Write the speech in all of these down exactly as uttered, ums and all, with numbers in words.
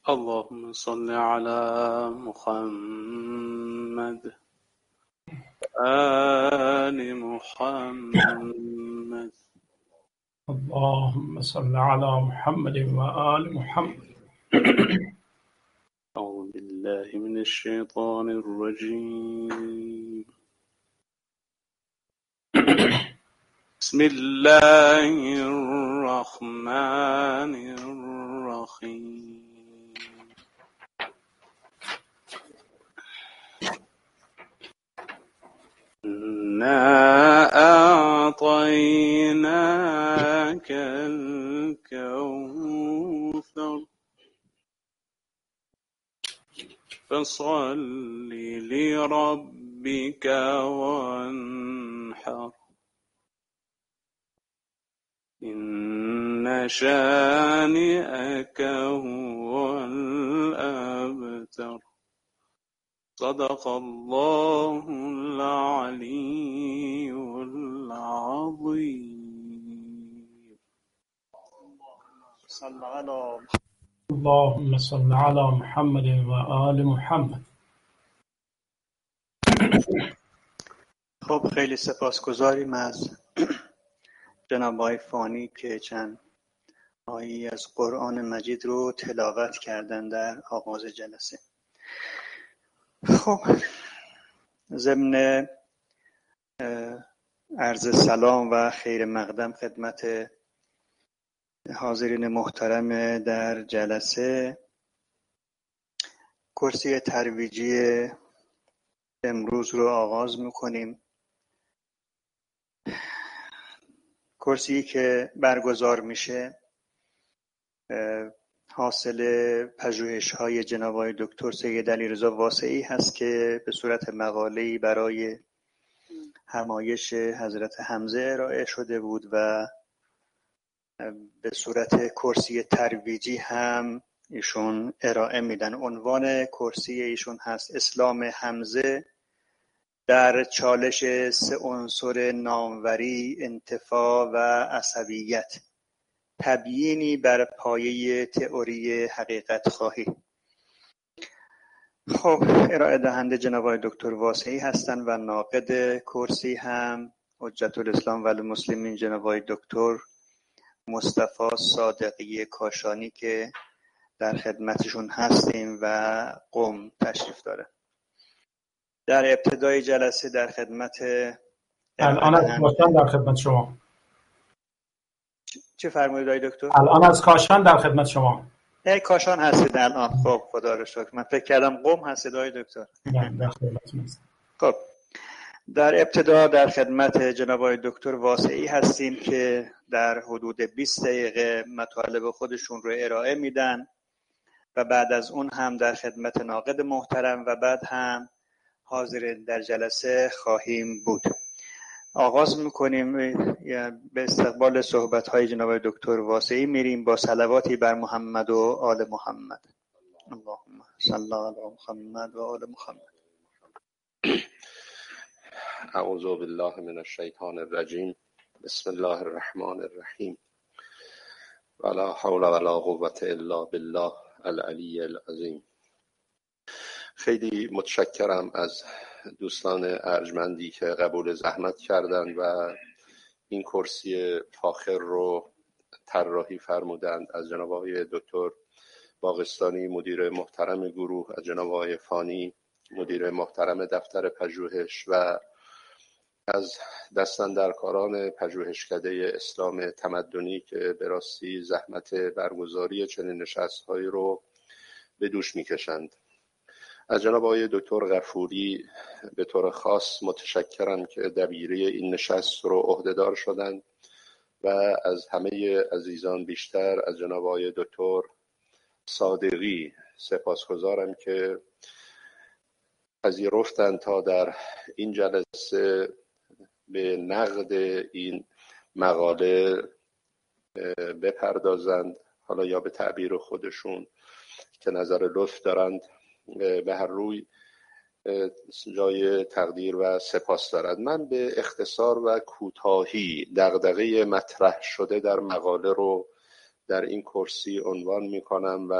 اللهم صل على محمد آل محمد. اللهم صل على محمد وآل محمد. أعوذ بالله من الشيطان الرجيم. بسم الله الرحمن الرحيم. إنا أعطيناك الكوثر فصل لربك وانحر إن شانئك هو الأبتر. صدق الله العلي العظيم. صل على اللهم صل على محمد وآل محمد. خب خیلی سپاسگزاریم از جناب آقای فانی که چند آیه از قرآن مجید رو تلاوت کردن در آغاز جلسه. خب ضمن عرض سلام و خیر مقدم خدمت حاضرین محترم در جلسه، کرسی ترویجی امروز رو آغاز میکنیم. کرسی که برگزار میشه حاصل پژوهش‌های جناب آقای دکتر سید علیرضا واسعی هست که به صورت مقاله‌ای برای همایش حضرت حمزه ارائه شده بود و به صورت کرسی ترویجی هم ایشون ارائه میدن. عنوان کرسی ایشون هست اسلام حمزه در چالش سه عنصر ناموری، انتفاع و عصبیت، تبیینی بر پایه تئوری حقیقت خواهی. خب ارائه دهنده جناب آقای دکتر واسعی هستند و ناقد کرسی هم حجت الاسلام و المسلمین جناب آقای دکتر مصطفی صادقی کاشانی که در خدمتشون هستیم و قم تشریف داره. در ابتدای جلسه در خدمت الان از کاشان در خدمت شما. چه فرمایید آقای دکتر؟ الان از کاشان در خدمت شما. ای کاشان هستید الان؟ خب خدا رو شکر. من فکر کردم قم هستید آقای دکتر. نه در خدمتتون هستم. خب در ابتدا در خدمت جناب آقای دکتر واسعی هستیم که در حدود بیست دقیقه مطالب خودشون رو ارائه میدن و بعد از اون هم در خدمت ناقد محترم و بعد هم حاضر در جلسه خواهیم بود. آغاز میکنیم به استقبال صحبت‌های جناب دکتر واسعی میریم با صلواتی بر محمد و آل محمد. اللهم صل علی محمد و آل محمد. اعوذ بالله من الشیطان الرجیم. بسم الله الرحمن الرحیم. ولا حول ولا قوة الا بالله العلی العظیم. خیلی متشکرم از دوستان ارجمندی که قبول زحمت کردند و این کرسی فاخر رو طراحی فرمودند، از جناب آقای دکتر باغستانی مدیر محترم گروه، از جناب آقای فانی مدیر محترم دفتر پژوهش و از دستاندرکاران پژوهشکده اسلام تمدنی که به راستی زحمت برگزاری چنین نشست‌هایی رو به دوش می‌کشند. از جناب آقای دکتر غفوری به طور خاص متشکرم که دبیری این نشست رو عهدهدار شدند و از همه عزیزان بیشتر از جناب آقای دکتر صادقی سپاسگزارم که پذیرفتند تا در این جلسه به نقد این مقاله بپردازند، حالا یا به تعبیر خودشون که نظر لطف دارند. به هر روی جای تقدیر و سپاس دارد. من به اختصار و کوتاهی دغدغه مطرح شده در مقاله رو در این کرسی عنوان می کنم و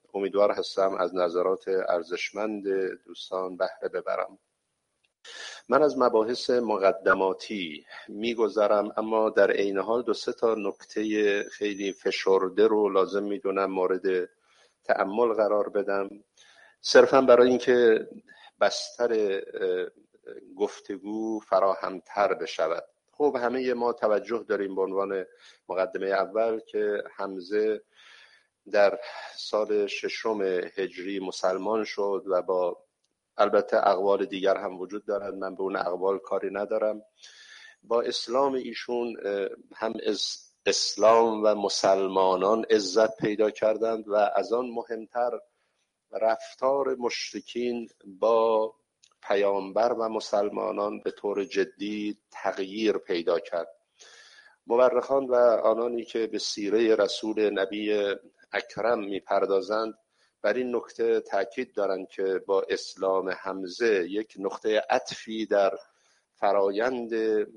امیدوار هستم از نظرات ارزشمند دوستان بهره ببرم. من از مباحث مقدماتی میگذرم، اما در عین حال دو سه تا نکته خیلی فشرده رو لازم میدونم مورد تأمل قرار بدم، صرفا برای اینکه بستر گفتگو فراهمتر بشود. خب همه ما توجه داریم به عنوان مقدمه اول که حمزه در سال ششم هجری مسلمان شد و با البته اقوال دیگر هم وجود دارد، من به اون اقوال کاری ندارم. با اسلام ایشون هم اسلام و مسلمانان عزت پیدا کردند و از آن مهمتر رفتار مشرکین با پیامبر و مسلمانان به طور جدی تغییر پیدا کرد. مورخان و آنانی که به سیره رسول نبی اکرم میپردازند بر این نکته تاکید دارند که با اسلام حمزه یک نقطه عطفی در فرایند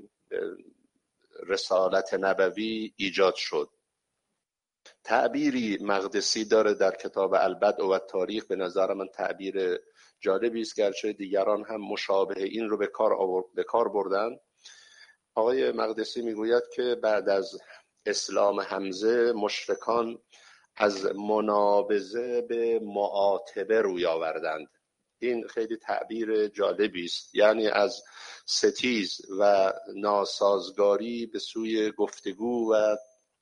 رسالت نبوی ایجاد شد. تعبیری مقدسی داره در کتاب البدء و تاریخ، به نظر من تعبیر جالبی است، گرچه دیگران هم مشابه این رو به کار آورد به کار بردن. آقای مقدسی میگوید که بعد از اسلام حمزه مشرکان از منابذه به معاتبه روی آوردند. این خیلی تعبیر جالبی است، یعنی از ستیز و ناسازگاری به سوی گفتگو و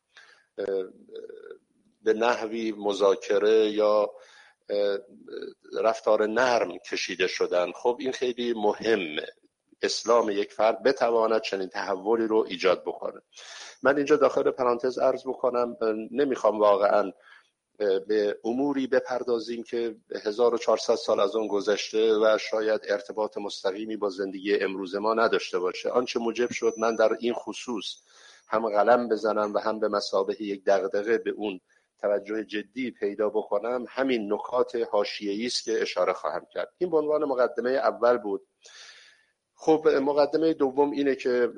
به نحوی مذاکره یا رفتار نرم کشیده شدن. خب این خیلی مهمه، اسلام یک فرد بتواند چنین تحولی رو ایجاد بکنه. من اینجا داخل پرانتز عرض بکنم، نمیخوام واقعا به اموری بپردازیم که هزار و چهارصد سال از اون گذشته و شاید ارتباط مستقیمی با زندگی امروز ما نداشته باشه. آنچه موجب شد من در این خصوص هم قلم بزنم و هم به مثابه یک دغدغه به اون توجه جدی پیدا بکنم همین نکات حاشیه‌ای است که اشاره خواهم کرد. این به عنوان مقدمه اول بود. خب مقدمه دوم اینه که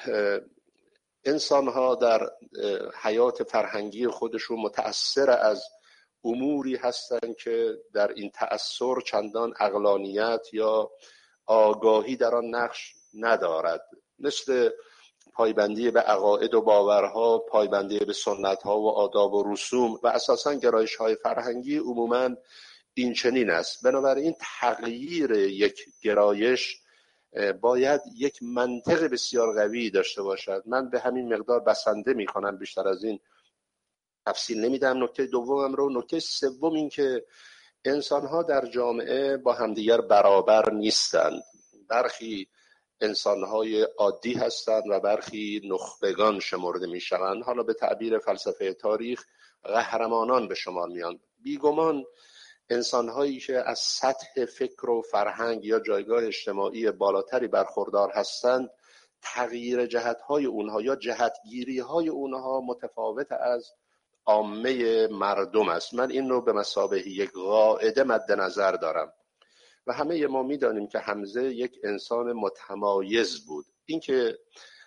انسان‌ها در حیات فرهنگی خودشون متأثر از اموری هستند که در این تأثر چندان عقلانیت یا آگاهی در آن نقش ندارد، مثل پایبندی به عقاید و باورها، پایبندی به سنت‌ها و آداب و رسوم و اساساً گرایش‌های فرهنگی عموماً این چنین است. بنابراین تغییر یک گرایش باید یک منطق بسیار قوی داشته باشد. من به همین مقدار بسنده می‌کنم، بیشتر از این تفصیل نمیدم. نکته دومم رو، نکته سوم این که انسان‌ها در جامعه با همدیگر برابر نیستند. برخی انسان‌های عادی هستند و برخی نخبگان شمرده می‌شوند. حالا به تعبیر فلسفه تاریخ قهرمانان به شمار میان. بیگمان انسان‌هایی که از سطح فکر و فرهنگ یا جایگاه اجتماعی بالاتری برخوردار هستند، تغییر جهت‌های اونها یا جهتگیری‌های اونها متفاوت از عامه مردم است. من این رو به مثابه یک قاعده مد نظر دارم و همه ما می‌دانیم که حمزه یک انسان متمایز بود. این که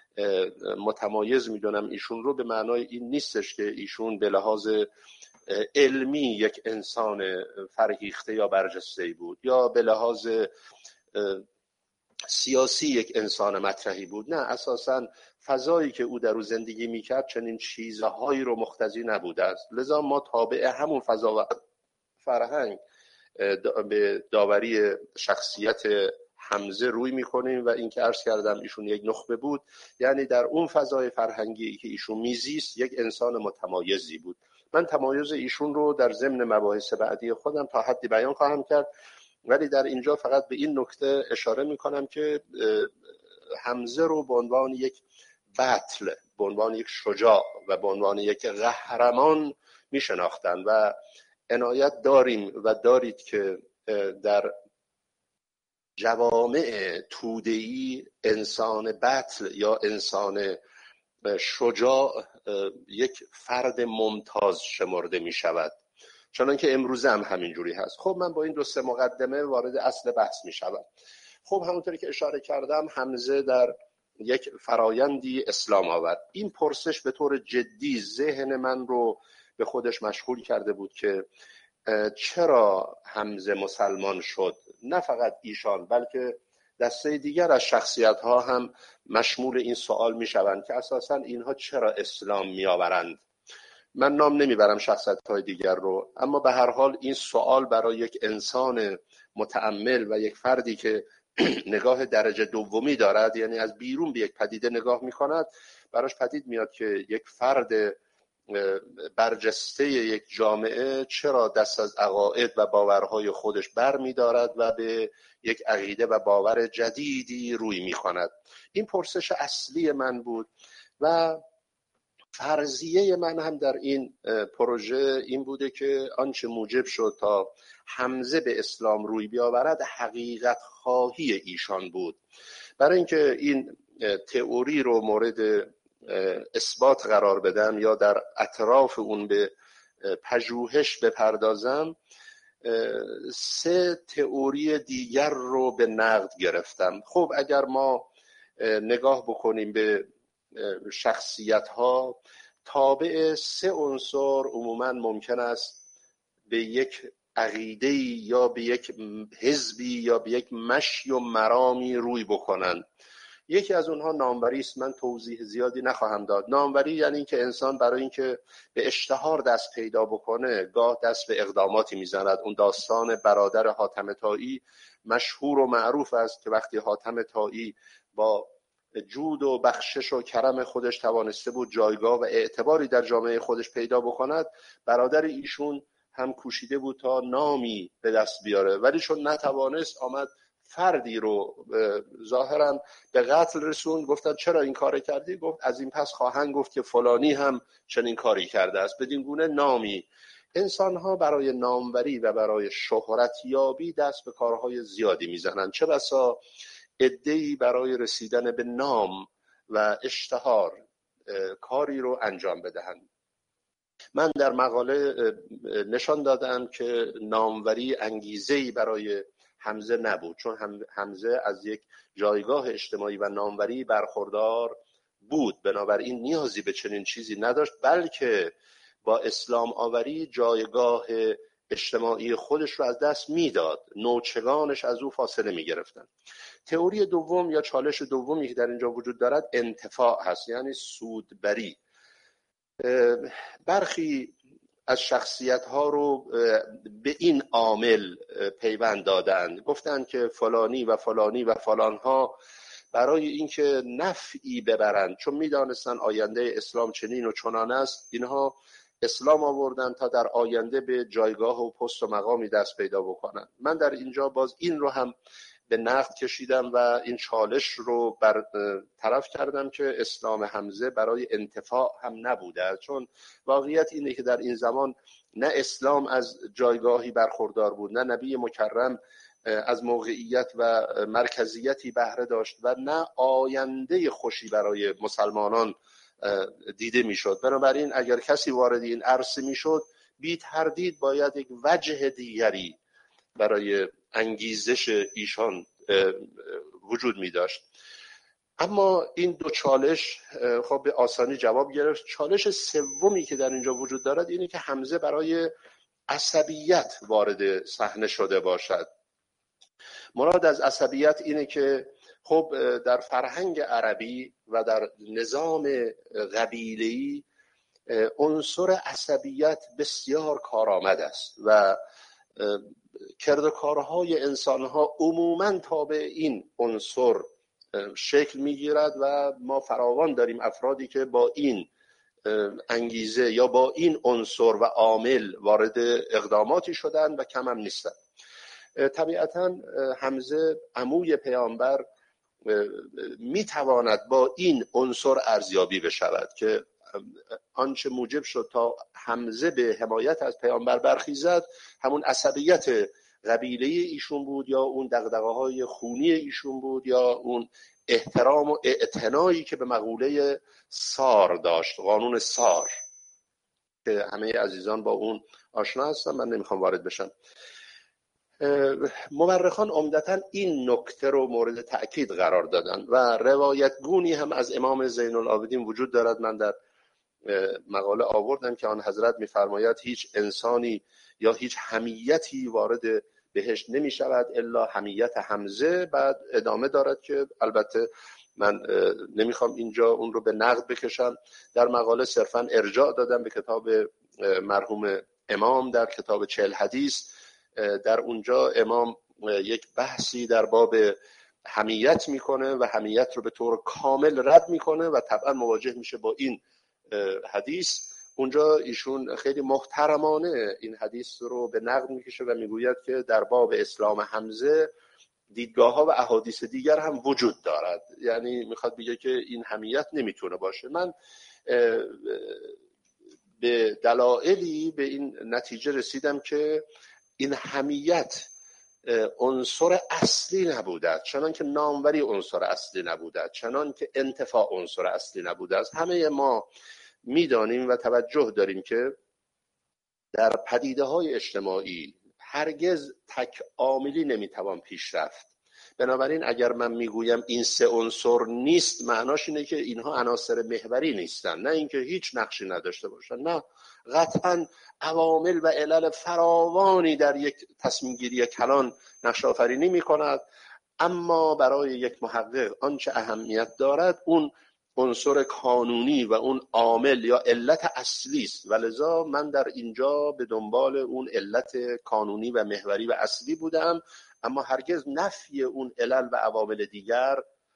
متمایز می‌دونم ایشون رو به معنای این نیستش که ایشون به لحاظ علمی یک انسان فرهیخته یا برجسته‌ای بود یا به لحاظ سیاسی یک انسان مطرحی بود. نه، اساساً فضایی که او در او زندگی میکرد چنین چیزهایی رو مقتضی نبوده است. لذا ما تابع همون فضا و فرهنگ به داوری شخصیت حمزه روی میکنیم و این که عرض کردم ایشون یک نخبه بود، یعنی در اون فضای فرهنگی که ایشون میزیست یک انسان متمایزی بود. من تمایز ایشون رو در ضمن مباحث بعدی خودم تا حدی بیان خواهم کرد، ولی در اینجا فقط به این نکته اشاره میکنم که حمزه رو به عنوان یک بطل، به عنوان یک شجاع و به عنوان یک قهرمان میشناختن و عنایت داریم و دارید که در جوامع توده‌ای انسان بطل یا انسان شجاع یک فرد ممتاز شمرده می شود، چنانکه امروزه هم همینجوری هست. خب من با این دو سه مقدمه وارد اصل بحث می شدم. خب همونطوری که اشاره کردم حمزه در یک فرایندی اسلام آورد. این پرسش به طور جدی ذهن من رو به خودش مشغول کرده بود که چرا حمزه مسلمان شد؟ نه فقط ایشان بلکه دسته دیگر از شخصیت ها هم مشمول این سوال می شوند که اساساً اینها چرا اسلام می آورند. من نام نمیبرم شخصیت های دیگر رو، اما به هر حال این سوال برای یک انسان متأمل و یک فردی که نگاه درجه دومی دارد، یعنی از بیرون به یک پدیده نگاه می کند، براش پدید میاد که یک فرد برجسته یک جامعه چرا دست از عقاید و باورهای خودش بر می دارد و به یک عقیده و باور جدیدی روی می کند. این پرسش اصلی من بود و فرضیه من هم در این پروژه این بوده که آنچه موجب شد تا حمزه به اسلام روی بیاورد حقیقت خواهی ایشان بود. برای اینکه این تئوری رو مورد اثبات قرار بدم یا در اطراف اون به پژوهش بپردازم، سه تئوری دیگر رو به نقد گرفتم. خب اگر ما نگاه بکنیم به شخصیت ها، تابع سه عنصر عموماً ممکن است به یک عقیده یا به یک حزبی یا به یک مشی و مرامی روی بکنند. یکی از اونها ناموری است. من توضیح زیادی نخواهم داد. ناموری یعنی این که انسان برای اینکه به اشتهار دست پیدا بکنه گاه دست به اقداماتی میزند. اون داستان برادر حاتم طایی مشهور و معروف است که وقتی حاتم طایی با جود و بخشش و کرم خودش توانسته بود جایگاه و اعتباری در جامعه خودش پیدا بکند، برادر ایشون هم کوشیده بود تا نامی به دست بیاره، ولی چون نتوانست آمد فردی رو ظاهرا به قتل رسوند. گفتن چرا این کار کردی؟ گفت از این پس خواهند گفت که فلانی هم چنین کاری کرده است. بدین گونه نامی، انسان ها برای ناموری و برای شهرتیابی دست به کارهای زیادی میزنند، چه بسا عده‌ای برای رسیدن به نام و اشتهار کاری رو انجام بدهند. من در مقاله نشان دادم که ناموری انگیزه‌ای برای حمزه نبود، چون حمزه از یک جایگاه اجتماعی و ناموری برخوردار بود، بنابراین نیازی به چنین چیزی نداشت، بلکه با اسلام آوری جایگاه اجتماعی خودش رو از دست میداد، نوچگانش از او فاصله میگرفتن. تئوری دوم یا چالش دومی که در اینجا وجود دارد انتفاع هست، یعنی سودبری. برخی از شخصیت ها رو به این عامل پیوند دادند، گفتند که فلانی و فلانی و فلان ها برای اینکه نفعی ببرند، چون میدانستن آینده اسلام چنین و چنان است، اینها اسلام آوردن تا در آینده به جایگاه و پست و مقامی دست پیدا بکنن. من در اینجا باز این رو هم به نقد کشیدم و این چالش رو بر طرف کردم که اسلام حمزه برای انتفاع هم نبوده، چون واقعیت اینه که در این زمان نه اسلام از جایگاهی برخوردار بود، نه نبی مکرم از موقعیت و مرکزیتی بهره داشت و نه آینده خوشی برای مسلمانان دیده میشد. بنابراین اگر کسی وارد این عرصه میشد، بی تردید باید یک وجه دیگری برای انگیزش ایشان وجود می داشت. اما این دو چالش خب به آسانی جواب گرفت. چالش سومی که در اینجا وجود دارد اینه که حمزه برای عصبیت وارد صحنه شده باشد. مراد از عصبیت اینه که خب در فرهنگ عربی و در نظام قبیله‌ای عنصر عصبیت بسیار کارآمد است و کردارهای انسان‌ها عموماً تابع این عنصر شکل می‌گیرد و ما فراوان داریم افرادی که با این انگیزه یا با این عنصر و عامل وارد اقداماتی شدند و کم هم نیستند. طبیعتاً حمزه عموی پیامبر میتواند با این عنصر ارزیابی بشود که آنچه موجب شد تا حمزه به حمایت از پیامبر برخیزد همون عصبیت قبیله‌ای ایشون بود، یا اون دغدغه‌های خونی ایشون بود، یا اون احترام و اعتنایی که به مقوله سار داشت، قانون سار که همه عزیزان با اون آشنا هستن، من نمیخوام وارد بشم. مورخان عمدتاً این نکته رو مورد تأکید قرار دادن و روایت گونی هم از امام زین العابدین وجود دارد. من در مقاله آوردم که آن حضرت می‌فرماید هیچ انسانی یا هیچ حمیتی وارد بهشت نمی شود الا حمیت حمزه. بعد ادامه دارد که البته من نمیخوام اینجا اون رو به نقد بکشم. در مقاله صرفا ارجاع دادم به کتاب مرحوم امام در کتاب چهل حدیث. در اونجا امام یک بحثی در باب حمیت میکنه و حمیت رو به طور کامل رد میکنه و طبعا مواجه میشه با این حدیث. اونجا ایشون خیلی محترمانه این حدیث رو به نقد میکشه و میگوید که در باب اسلام حمزه دیدگاه ها و احادیث دیگر هم وجود دارد. یعنی میخواد بگه که این حمیت نمیتونه باشه. من به دلایلی به این نتیجه رسیدم که این حمیت عنصر اصلی نبوده، چنان که ناموری عنصر اصلی نبوده، چنان که انتفاع عنصر اصلی نبوده است. همه ما میدانیم و توجه داریم که در پدیده های اجتماعی هرگز تک عاملی نمیتوان پیش رفت. بنابراین اگر من میگویم این سه عنصر نیست، معناش اینه که اینها عناصر محوری نیستن، نه اینکه هیچ نقشی نداشته باشن. نه، قطعا عوامل و علل فراوانی در یک تصمیم گیری کلان نقش آفرینی میکند، اما برای یک محقق آنچه اهمیت دارد اون عنصر کانونی و اون عامل یا علت اصلی است. ولذا من در اینجا به دنبال اون علت کانونی و محوری و اصلی بودم، اما هرگز نفی اون علل و عوامل دیگر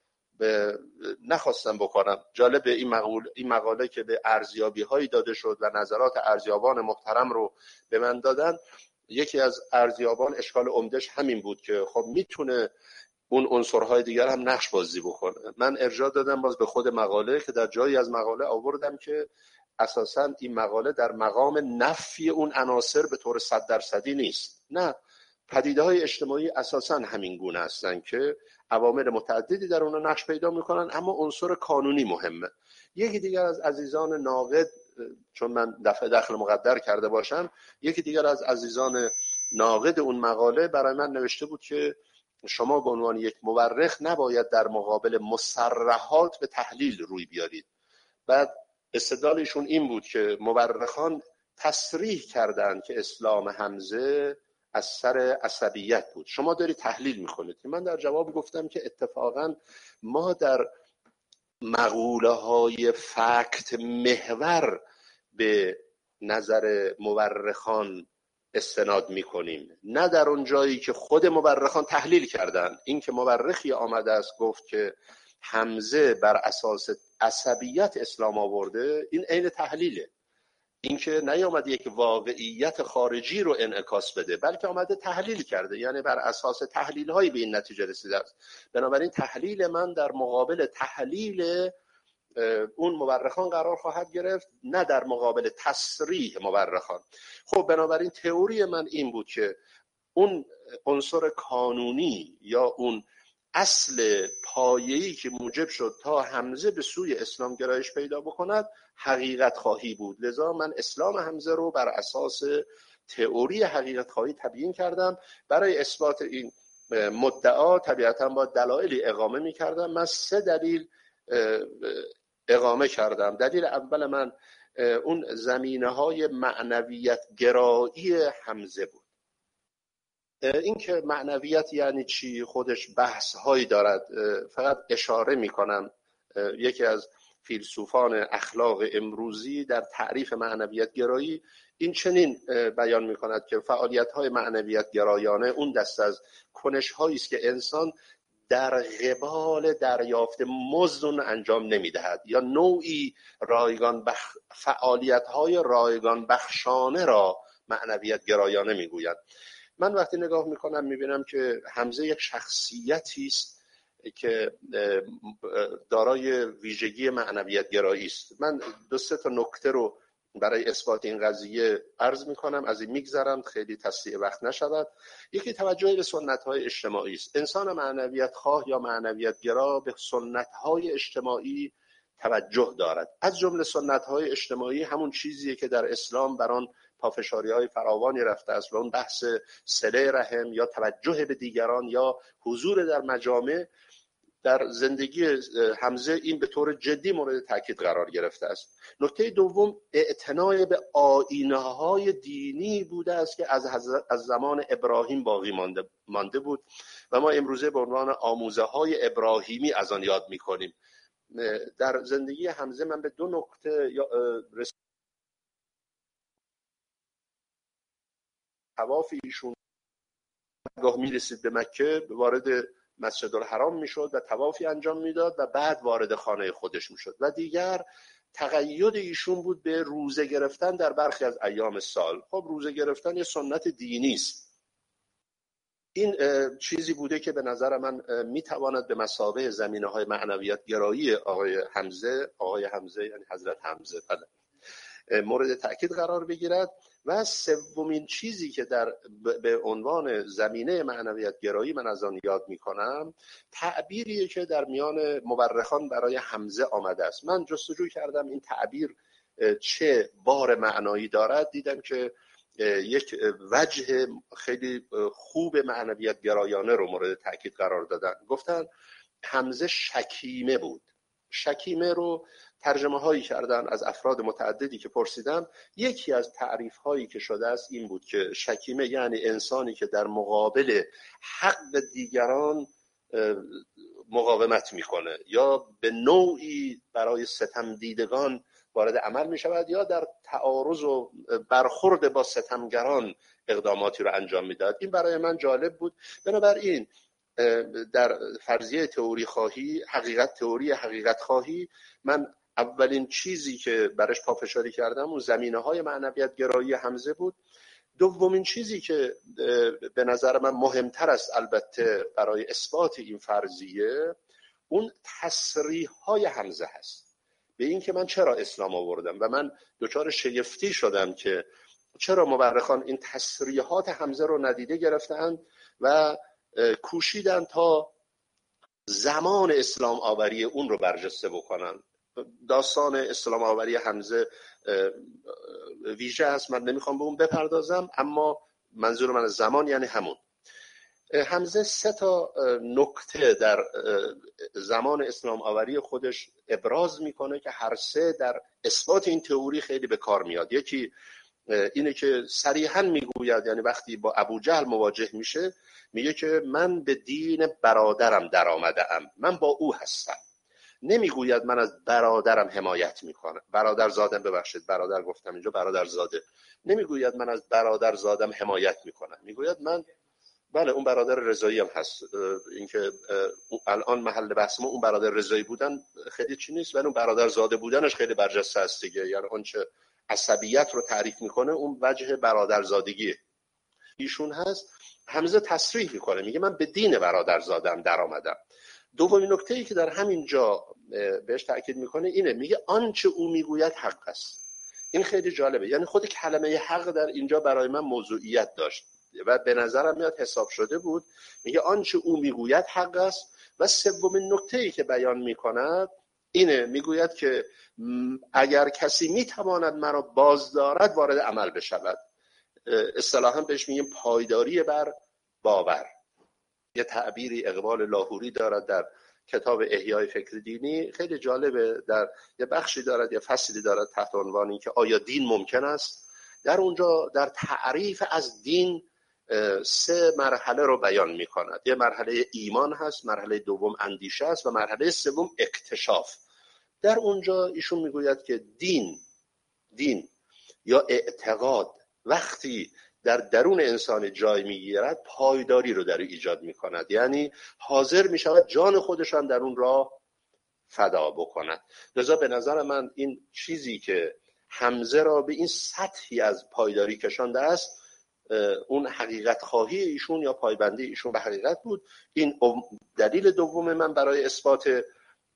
به نخواستم بکنم. جالب این مقاله این مقاله که به ارزیابی هایی داده شد و نظرات ارزیابان محترم رو به من دادن، یکی از ارزیابان اشکال عمدش همین بود که خب میتونه اون عنصرهای دیگر هم نقش بازی بکنه. من ارجاع دادم باز به خود مقاله که در جایی از مقاله آوردم که اساساً این مقاله در مقام نفی اون عناصر به طور صد درصدی نیست. نه، پدیده‌های اجتماعی اساساً همین گونه هستن که عوامل متعددی در اونها نقش پیدا میکنن، اما عنصر کانونی مهمه. یکی دیگر از عزیزان ناقد، چون من دفعه داخل مقدر کرده باشم، یکی دیگر از عزیزان ناقد اون مقاله برای من نوشته بود که شما به عنوان یک مورخ نباید در مقابل مصرحات به تحلیل روی بیارید. بعد استدلالشون این بود که مورخان تصریح کردند که اسلام حمزه از سر عصبیت بود، شما داری تحلیل میکنید. من در جواب گفتم که اتفاقا ما در مقوله های فکت محور به نظر مورخان استناد میکنیم، نه در اون جایی که خود مورخان تحلیل کردن. این که مورخی آمده است گفت که حمزه بر اساس عصبیت اسلام آورده، این عین تحلیله. این که نیامده یک واقعیت خارجی رو انعکاس بده، بلکه آمده تحلیل کرده، یعنی بر اساس تحلیل هایی به این نتیجه رسیده است. بنابراین تحلیل من در مقابل تحلیل اون مورخان قرار خواهد گرفت، نه در مقابل تصریح مورخان. خب بنابراین تئوری من این بود که اون عنصر کانونی یا اون اصل پایه‌ای که موجب شد تا حمزه به سوی اسلام گرایش پیدا بکند حقیقت خواهی بود. لذا من اسلام حمزه رو بر اساس تئوری حقیقت خواهی تبیین کردم. برای اثبات این مدعا طبیعتاً با دلایلی اقامه می کردم. من سه دلیل اقامه کردم. دلیل اول من اون زمینه‌های معنویت گرایی حمزه بود. این که معنویت یعنی چی خودش بحث هایی دارد، فقط اشاره می کنم. یکی از فیلسوفان اخلاق امروزی در تعریف معنویت گرایی این چنین بیان می کند که فعالیت های معنویت گرایانه اون دست از کنش هایی است که انسان در قبال دریافت مزد انجام نمی دهد، یا نوعی رایگان بخ... فعالیت های رایگان بخشانه را معنویت گرایانه می گوید. من وقتی نگاه میکنم میبینم که حمزه یک شخصیتی است که دارای ویژگی معنویت گرایی است. من دو سه تا نکته رو برای اثبات این قضیه عرض میکنم، از این میگذرم خیلی تضییع وقت نشود. یکی توجه به سنت‌های اجتماعی است. انسان معنویت خواه یا معنویت گرا به سنت‌های اجتماعی توجه دارد. از جمله سنت‌های اجتماعی همون چیزیه که در اسلام بر آن پافشاری‌های فراوانی رفته است و اون بحث صله رحم یا توجه به دیگران یا حضور در مجامع در زندگی حمزه این به طور جدی مورد تاکید قرار گرفته است. نکته دوم اعتنای به آیین‌های دینی بوده است که از از زمان ابراهیم باقی مانده مانده بود و ما امروزه به عنوان آموزه‌های ابراهیمی از آن یاد می‌کنیم. در زندگی حمزه من به دو نکته رسیدم. طواف ایشون گاه می‌رسید به مکه، وارد مسجد الحرام میشد و طوافی انجام میداد و بعد وارد خانه خودش میشد و دیگر تقید ایشون بود به روزه گرفتن در برخی از ایام سال. خب روزه گرفتن یه سنت دینی است. این چیزی بوده که به نظر من میتواند به مثابه زمینه‌های معنویت گرایی آقای حمزه آقای حمزه یعنی حضرت حمزه مورد تأکید قرار بگیرد. و سومین چیزی که در به عنوان زمینه معنویت گرایی من از آن یاد میکنم، تعبیریه که در میان مورخان برای حمزه آمده است. من جستجو کردم این تعبیر چه بار معنایی دارد، دیدم که یک وجه خیلی خوب معنویت گرایانه رو مورد تأکید قرار دادن. گفتن حمزه شکیمه بود. شکیمه رو ترجمه هایی کردن از افراد متعددی که پرسیدم. یکی از تعریف هایی که شده است این بود که شکیمه یعنی انسانی که در مقابل حق دیگران مقاومت میکنه یا به نوعی برای ستم دیدگان وارد عمل میشود یا در تعارض و برخورد با ستمگران اقداماتی رو انجام میداد. این برای من جالب بود. بنابراین در فرضیه تئوری خواهی حقیقت تئوری حقیقت خواهی من اولین چیزی که برش پافشاری کردم اون زمینه‌های معنویت گرایی حمزه بود. دومین چیزی که به نظر من مهمتر است البته برای اثبات این فرضیه اون تصریح‌های حمزه هست به این که من چرا اسلام آوردم و من دچار شگفتی شدم که چرا مورخان این تصریحات حمزه رو ندیده گرفتند و کوشیدن تا زمان اسلام آوری اون رو برجسته بکنن. داستان اسلام آوری حمزه ویژه است، من نمیخوام به اون بپردازم، اما منظور من از زمان یعنی همون. حمزه سه تا نکته در زمان اسلام آوری خودش ابراز میکنه که هر سه در اثبات این تئوری خیلی به کار میاد. یکی اینه که صریحاً میگوید، یعنی وقتی با ابو جهل مواجه میشه میگه که من به دین برادرم در آمده ام، من با او هستم. نمیگوید من از برادرم حمایت میکنم، برادر زادم، ببخشید برادر گفتم اینجا برادر زاده، نمیگوید من از برادر زادم حمایت میکنم، میگوید من بله اون برادر رضایی هم هست. اینکه الان محل بحث ما اون برادر رضایی بودن خیلی چی نیست، ولی اون برادر زاده بودنش خیلی برجسته است دیگه. یعنی اون چه عصبیت رو تعریف میکنه اون وجه برادر زادگی ایشون هست. حمزه تصریح میکنه، میگه من به دین برادر زادم در آمدم. دومین نکته‌ای که در همین جا بهش تاکید میکنه اینه، میگه آنچه او میگوید حق است. این خیلی جالبه، یعنی خود کلمه حق در اینجا برای من موضوعیت داشت و به نظرم میاد حساب شده بود. میگه آنچه او میگوید حق است. و سومین نکته‌ای که بیان میکند اینه، میگوید که اگر کسی میتواند مرا بازدارد وارد عمل بشود. اصطلاحاً بهش میگیم پایداری بر باور. یه تعبیری اقبال لاهوری دارد در کتاب احیای فکر دینی، خیلی جالبه، در یه بخشی دارد، یه فصلی دارد تحت عنوان این که آیا دین ممکن است. در اونجا در تعریف از دین سه مرحله رو بیان می‌کند. یه مرحله ایمان هست، مرحله دوم اندیشه است و مرحله سوم اکتشاف. در اونجا ایشون میگوید که دین دین یا اعتقاد وقتی در درون انسان جای میگیرد پایداری رو در ایجاد میکند، یعنی حاضر میشود جان خودش هم در اون راه فدا بکند. لذا به نظر من این چیزی که حمزه را به این سطحی از پایداری کشانده است اون حقیقت خواهی ایشون یا پایبندی ایشون به حقیقت بود. این دلیل دوم من برای اثبات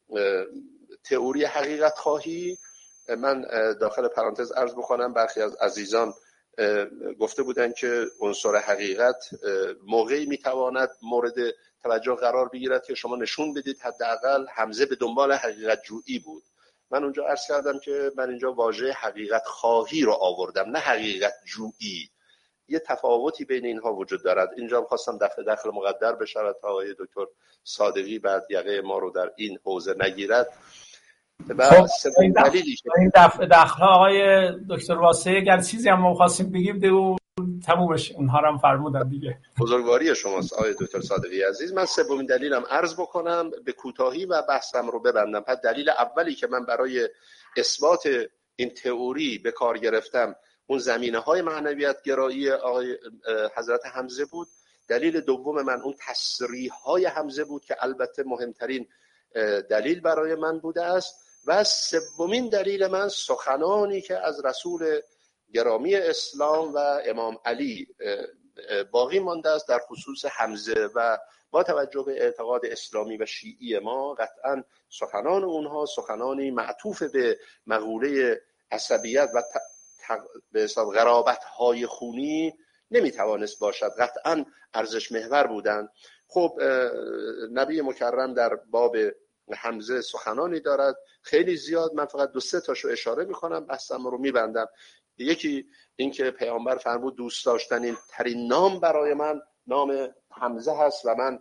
تئوری حقیقت خواهی. من داخل پرانتز عرض بکنم برخی از عزیزان گفته بودن که عنصر حقیقت موقعی میتواند مورد توجه قرار بگیرد که شما نشون بدید حداقل حمزه به دنبال حقیقت جویی بود. من اونجا عرض کردم که من اینجا واژه حقیقت خواهی رو آوردم، نه حقیقت جویی. یه تفاوتی بین اینها وجود دارد. اینجا خواستم دفع دخل مقدر بشود تا آقای دکتر صادقی بعد یقه ما رو در این حوزه نگیرد. خب این دفع, این دفع دخل ها آقای دکتر واسعی اگر چیزی هم ما خواستیم بگیم دیگه تمومش، اونها رو هم فرمودن دیگه. بزرگواری شماست آقای دکتر صادقی عزیز. من سومین دلیلم عرض بکنم به کوتاهی و بحثم رو ببندم. پس دلیل اولی که من برای اثبات این تئوری به کار گرفتم اون زمینه های معنویت گرایی آقای حضرت حمزه بود. دلیل دوم من اون تصریح های حمزه بود که البته مهمترین دلیل برای من بوده است. و سومین دلیل من سخنانی که از رسول گرامی اسلام و امام علی باقی مانده است در خصوص حمزه و با توجه به اعتقاد اسلامی و شیعی ما قطعا سخنان اونها سخنانی معطوف به مقوله عصبیت و به حساب غرابت های خونی نمیتوانست باشد، قطعا ارزش محور بودند. خب نبی مکرم در باب حمزه سخنانی دارد خیلی زیاد، من فقط دو سه تاشو اشاره میکنم بحثم رو میبندم. یکی اینکه پیامبر فرمود دوست داشتنین ترین نام برای من نام حمزه هست و من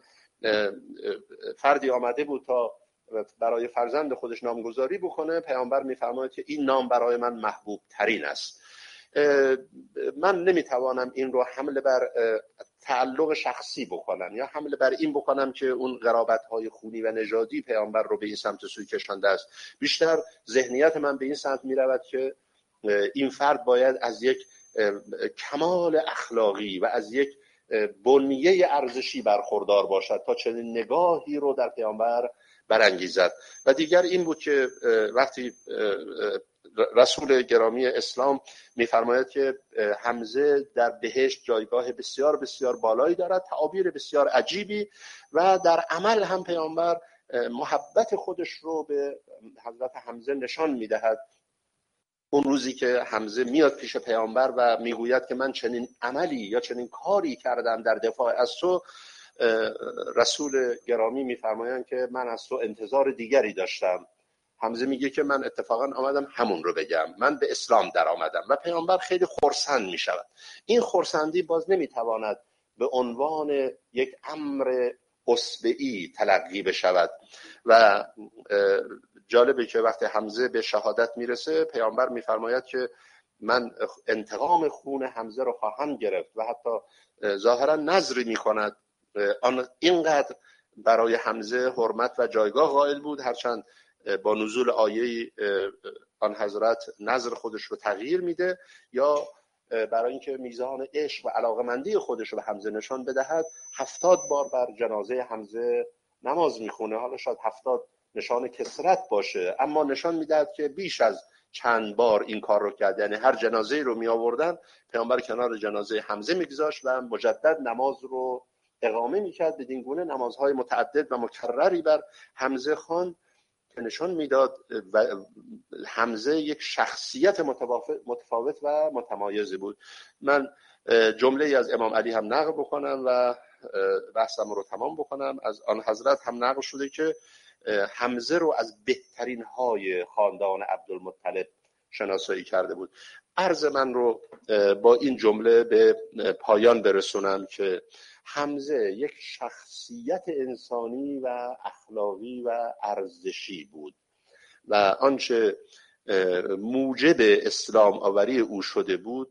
فردی آمده بود تا برای فرزند خودش نامگذاری بکنه، پیامبر میفرماید که این نام برای من محبوب ترین است. من نمیتوانم این رو حمله بر تعلق شخصی بکنم یا حمله بر این بکنم که اون قرابت‌های خونی و نژادی پیامبر رو به این سمت سوی کشانده است. بیشتر ذهنیت من به این سمت میرود که این فرد باید از یک کمال اخلاقی و از یک بنیه ارزشی برخوردار باشد تا چنین نگاهی رو در پیامبر برانگیزد. و دیگر این بود که وقتی رسول گرامی اسلام میفرماید که حمزه در بهشت جایگاه بسیار بسیار بالایی دارد، تعابیر بسیار عجیبی، و در عمل هم پیامبر محبت خودش رو به حضرت حمزه نشان میدهد. اون روزی که حمزه میاد پیش پیامبر و میگوید که من چنین عملی یا چنین کاری کردم در دفاع از تو، رسول گرامی میفرمایند که من از تو انتظار دیگری داشتم. حمزه میگه که من اتفاقا آمدم همون رو بگم، من به اسلام در آمدم. و پیامبر خیلی خرسند میشود. این خرسندی باز نمیتواند به عنوان یک امر اصبعی تلقی بشود. و جالبه که وقتی حمزه به شهادت میرسه پیامبر میفرماید که من انتقام خون حمزه رو خواهم گرفت و حتی ظاهرا نظری میکند. آن اینقدر برای حمزه حرمت و جایگاه قائل بود، هرچند با نزول آیه آن حضرت نظر خودش رو تغییر میده یا برای اینکه میزان عشق و علاقمندی خودش رو به حمزه نشان بدهد هفتاد بار بر جنازه حمزه نماز میخونه. حالا شاید هفتاد نشان کثرت باشه، اما نشان میدهد که بیش از چند بار این کار رو کرد. یعنی هر جنازه رو می آوردن پیامبر کنار جنازه حمزه میگذاشت و مجدد نماز رو اقامه میکرد. بدین گونه نمازهای متعدد و مکرری بر حمزه خواند که نشان میداد حمزه یک شخصیت متفاوت و متمایزی بود. من جمله از امام علی هم نقل بکنم و بحثم رو تمام بکنم. از آن حضرت هم نقل شده که حمزه رو از بهترین های خاندان عبدالمطلب شناسایی کرده بود. عرض من رو با این جمله به پایان برسونم که حمزه یک شخصیت انسانی و اخلاقی و ارزشی بود و آنچه موجب اسلام آوری او شده بود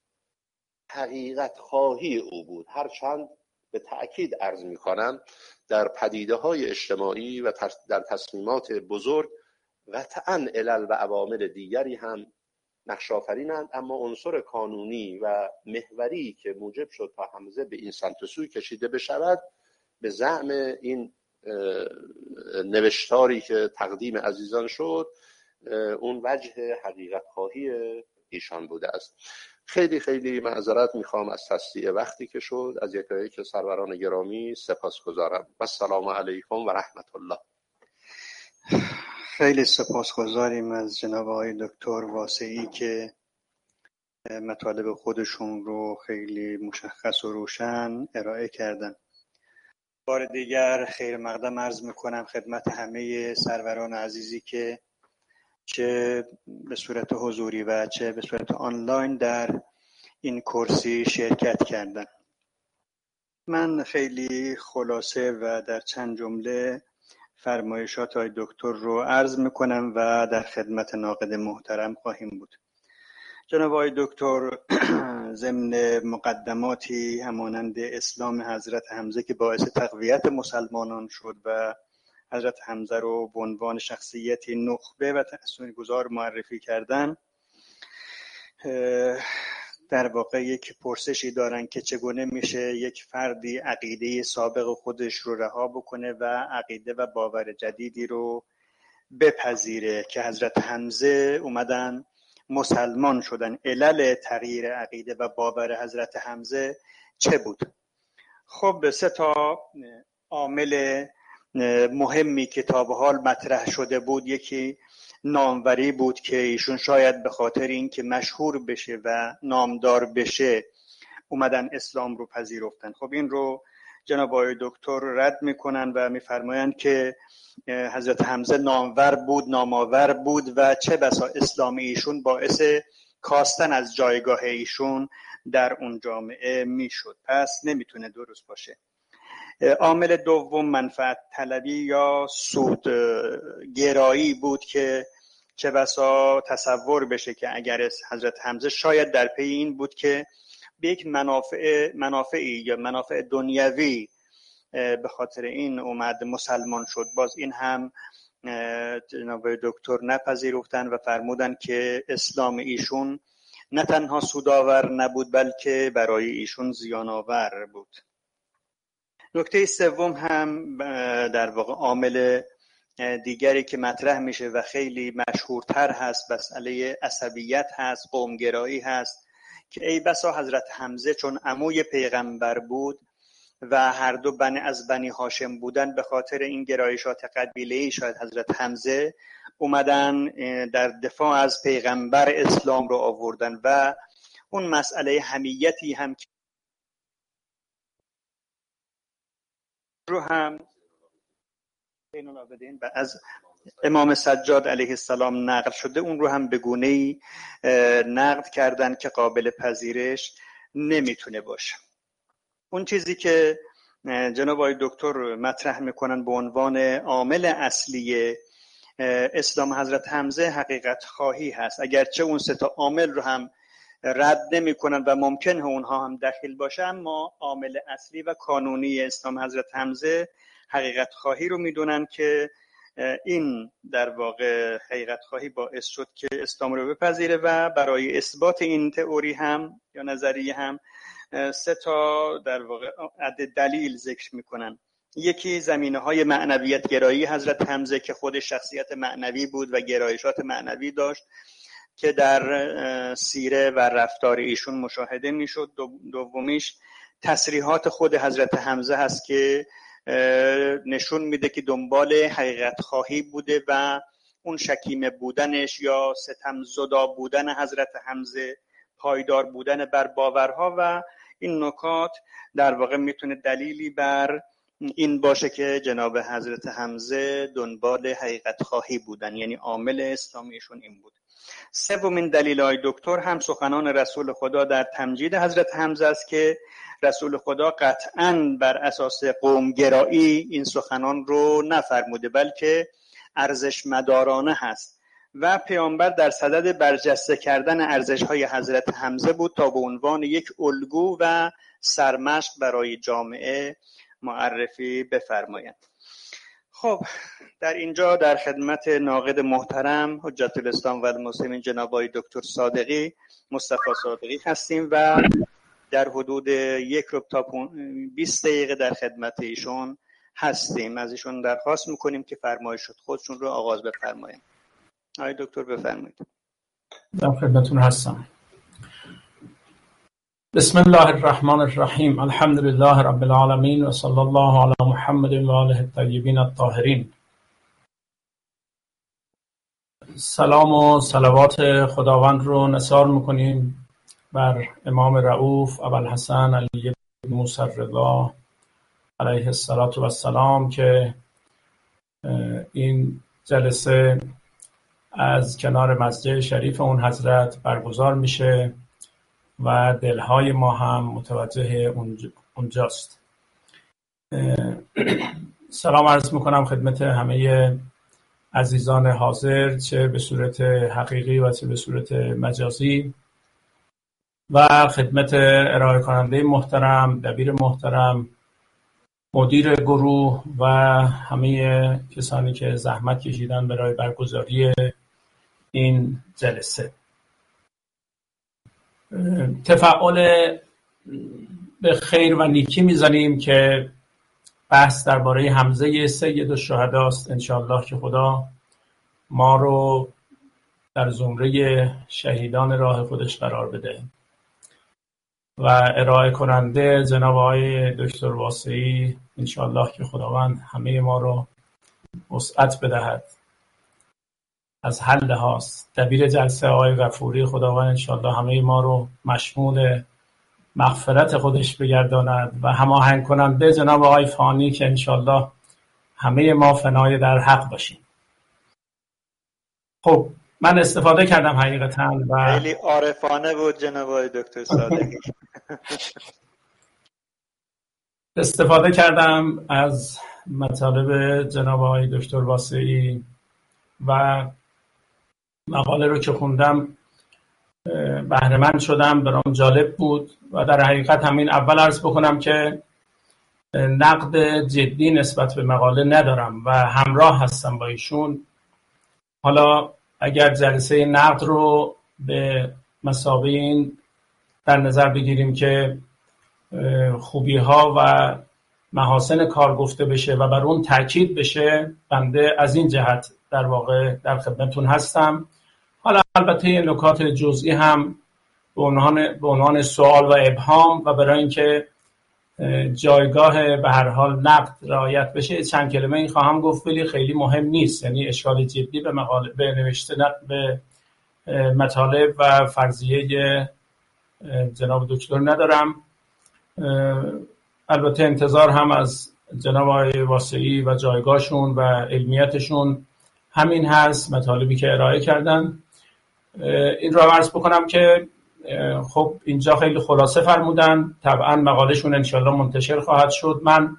حقیقت خواهی او بود. هرچند به تأکید عرض می کنم در پدیده های اجتماعی و در تصمیمات بزرگ قطعاً علل و عوامل دیگری هم نقش آفرینند، اما عنصر کانونی و محوری که موجب شد تا حمزه به این سمت و سوی کشیده بشود به زعم این نوشتاری که تقدیم عزیزان شد اون وجه حقیقت خواهی ایشان بوده است. خیلی خیلی معذرت میخوام از تسلیه وقتی که شد. از یکایک سروران گرامی سپاسگزارم. و السلام علیکم و رحمت الله. خیلی سپاسگزاریم از جناب آقای دکتر واسعی که مطالب خودشون رو خیلی مشخص و روشن ارائه کردن. بار دیگر خیر مقدم عرض میکنم خدمت همه سروران عزیزی که چه به صورت حضوری و چه به صورت آنلاین در این کرسی شرکت کردن. من خیلی خلاصه و در چند جمله فرمایشات آقای دکتر رو عرض میکنم و در خدمت ناقد محترم خواهیم بود. جناب آقای دکتر ضمن مقدماتی همانند اسلام حضرت حمزه که باعث تقویت مسلمانان شد و حضرت حمزه رو به عنوان شخصیتی نخبه و تأثیرگذار معرفی کردن، در واقع یک پرسشی دارن که چگونه میشه یک فردی عقیده سابق خودش رو رها بکنه و عقیده و باور جدیدی رو بپذیره که حضرت حمزه اومدن مسلمان شدن. علل تغییر عقیده و باور حضرت حمزه چه بود؟ خب سه تا عامل مهمی که تا به حال مطرح شده بود. یکی ناموری بود که ایشون شاید به خاطر اینکه مشهور بشه و نامدار بشه اومدن اسلام رو پذیرفتن. خب این رو جناب آقای دکتر رد میکنن و میفرمایند که حضرت حمزه نامور بود، نامآور بود و چه بسا اسلام ایشون باعث کاستن از جایگاه ایشون در اون جامعه میشد. پس نمیتونه درست باشه. عامل دوم منفعت طلبی یا سود گرایی بود که چه بسا تصور بشه که اگر حضرت حمزه شاید در پی این بود که به یک منافع منافعی یا منافع دنیوی به خاطر این اومد مسلمان شد. باز این هم جناب دکتر نپذیرفتن و فرمودن که اسلام ایشون نه تنها سودآور نبود بلکه برای ایشون زیان آور بود. نکته سوم هم در واقع عامل دیگری که مطرح میشه و خیلی مشهورتر هست، مسئله عصبیت هست، قومگرایی هست که ای بسا حضرت حمزه چون عموی پیغمبر بود و هر دو بنی از بنی هاشم بودن، به خاطر این گرایشات قبیله‌ای شاید حضرت حمزه اومدن در دفاع از پیغمبر اسلام رو آوردن و اون مسئله حمیتی هم رو هم بین العابدین و از امام سجاد علیه السلام نقل شده، اون رو هم به گونه‌ای نقد کردن که قابل پذیرش نمیتونه باشه. اون چیزی که جناب آقای دکتر مطرح میکنن به عنوان عامل اصلی اسلام حضرت حمزه حقیقت خواهی هست. اگرچه اون سه تا عامل رو هم رد نمیکنن و ممکنه اونها هم دخیل باشه، اما عامل اصلی و قانونی اسلام حضرت حمزه حقیقت خواهی رو میدونن که این در واقع حقیقت خواهی باعث شد که اسلام رو بپذیره و برای اثبات این تئوری هم یا نظریه هم سه تا در واقع عده دلیل ذکر میکنن. یکی زمینه‌های معنویت گرایی حضرت حمزه که خود شخصیت معنوی بود و گرایشات معنوی داشت که در سیره و رفتار ایشون مشاهده میشد. دومیش تصریحات خود حضرت حمزه هست که نشون میده که دنبال حقیقت خواهی بوده و اون شکیمه بودنش یا ستم زدا بودن حضرت حمزه، پایدار بودن بر باورها و این نکات در واقع میتونه دلیلی بر این باشه که جناب حضرت حمزه دنبال حقیقت خواهی بودن، یعنی عامل اسلامیشون این بود. سومین دلیل های دکتر هم سخنان رسول خدا در تمجید حضرت حمزه است که رسول خدا قطعاً بر اساس قومگرایی این سخنان رو نفرموده بلکه ارزش مدارانه هست و پیامبر در صدد برجسته کردن ارزش‌های حضرت حمزه بود تا به عنوان یک الگو و سرمشق برای جامعه معرفی بفرمایند. خب در اینجا در خدمت ناقد محترم حجت الاسلام و المسلمین جناب آقای دکتر صادقی مصطفی صادقی هستیم و در حدود یک ربع تا بیست دقیقه در خدمت ایشون هستیم. از ایشون درخواست میکنیم که فرمایشات خودشون رو آغاز بفرمایید. آقای دکتر بفرمایید. در خدمتتون هستم. بسم الله الرحمن الرحیم. الحمد لله رب العالمین و صلی الله علی محمد و آله الطیبین الطاهرین. سلام و صلوات خداوند رو نثار میکنیم بر امام رؤوف ابوالحسن علی بن موسی الرضا علیه السلام که این جلسه از کنار مسجد شریف اون حضرت برگزار میشه و دلهای ما هم متوجه اونجاست. سلام عرض میکنم خدمت همه عزیزان حاضر، چه به صورت حقیقی و چه به صورت مجازی، و خدمت ارائه کننده محترم، دبیر محترم، مدیر گروه و همه کسانی که زحمت کشیدن برای برگزاری این جلسه. تفاعل به خیر و نیکی میزنیم که بحث درباره حمزه سید الشهدا است. انشاءالله که خدا ما رو در زمره شهیدان راه خودش قرار بده و ارائه کننده جناب آقای دکتر واسعی انشاءالله که خداوند همه ما رو وسعت بدهد از هر لحاظ. دبیر جلسه آقای غفوری خداوند انشاءالله همه ما رو مشمول مغفرت خودش بگرداند و هماهنگ کننده جناب آقای فانی که انشاءالله همه ما فنای در حق باشیم. خب من استفاده کردم حقیقتا و خیلی عارفانه بود جناب آقای دکتر صادقی. استفاده کردم از مطالب جناب آقای دکتر واسعی و مقاله رو که خوندم بهره‌مند شدم، برام جالب بود و در حقیقت همین اول عرض بکنم که نقد جدی نسبت به مقاله ندارم و همراه هستم با ایشون. حالا اگر جلسه نقد رو به مثابه این در نظر بگیریم که خوبی ها و محاسن کار گفته بشه و بر اون تاکید بشه، بنده از این جهت در واقع در خدمتون هستم. حالا البته نکات جزئی هم به عنوان به عنوان سوال و ابهام و برای اینکه جایگاه به هر حال نقد رعایت بشه چند کلمه این خواهم گفت، ولی خیلی مهم نیست، یعنی اشکال جدی به مقاله به نوشته به مطالب و فرضیه جناب دکتر ندارم. البته انتظار هم از جناب آقای واسعی و جایگاهشون و علمیتشون همین هست، مطالبی که ارائه کردن. این رو عرض بکنم که خب اینجا خیلی خلاصه فرمودن، طبعا مقالهشون انشالله منتشر خواهد شد. من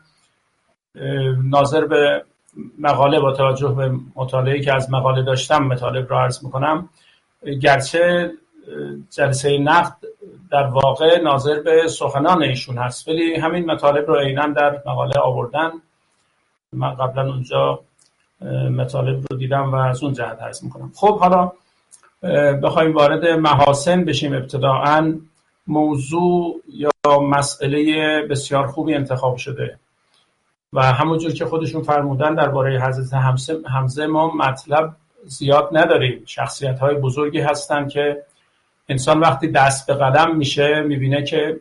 ناظر به مقاله با توجه به مطالعه‌ای که از مقاله داشتم مطالب رو عرض میکنم، گرچه جلسه نقد در واقع ناظر به سخنان ایشون هست، ولی همین مطالب رو عیناً در مقاله آوردن. من قبلا اونجا مطالب رو دیدم و از اون جهت عرض میکنم. خب حالا بخوایم وارد محاسن بشیم، ابتداعاً موضوع یا مسئله بسیار خوبی انتخاب شده و همونجور که خودشون فرمودن درباره حضرت حمزه, حمزه ما مطلب زیاد نداریم. شخصیت‌های بزرگی هستن که انسان وقتی دست به قلم میشه میبینه که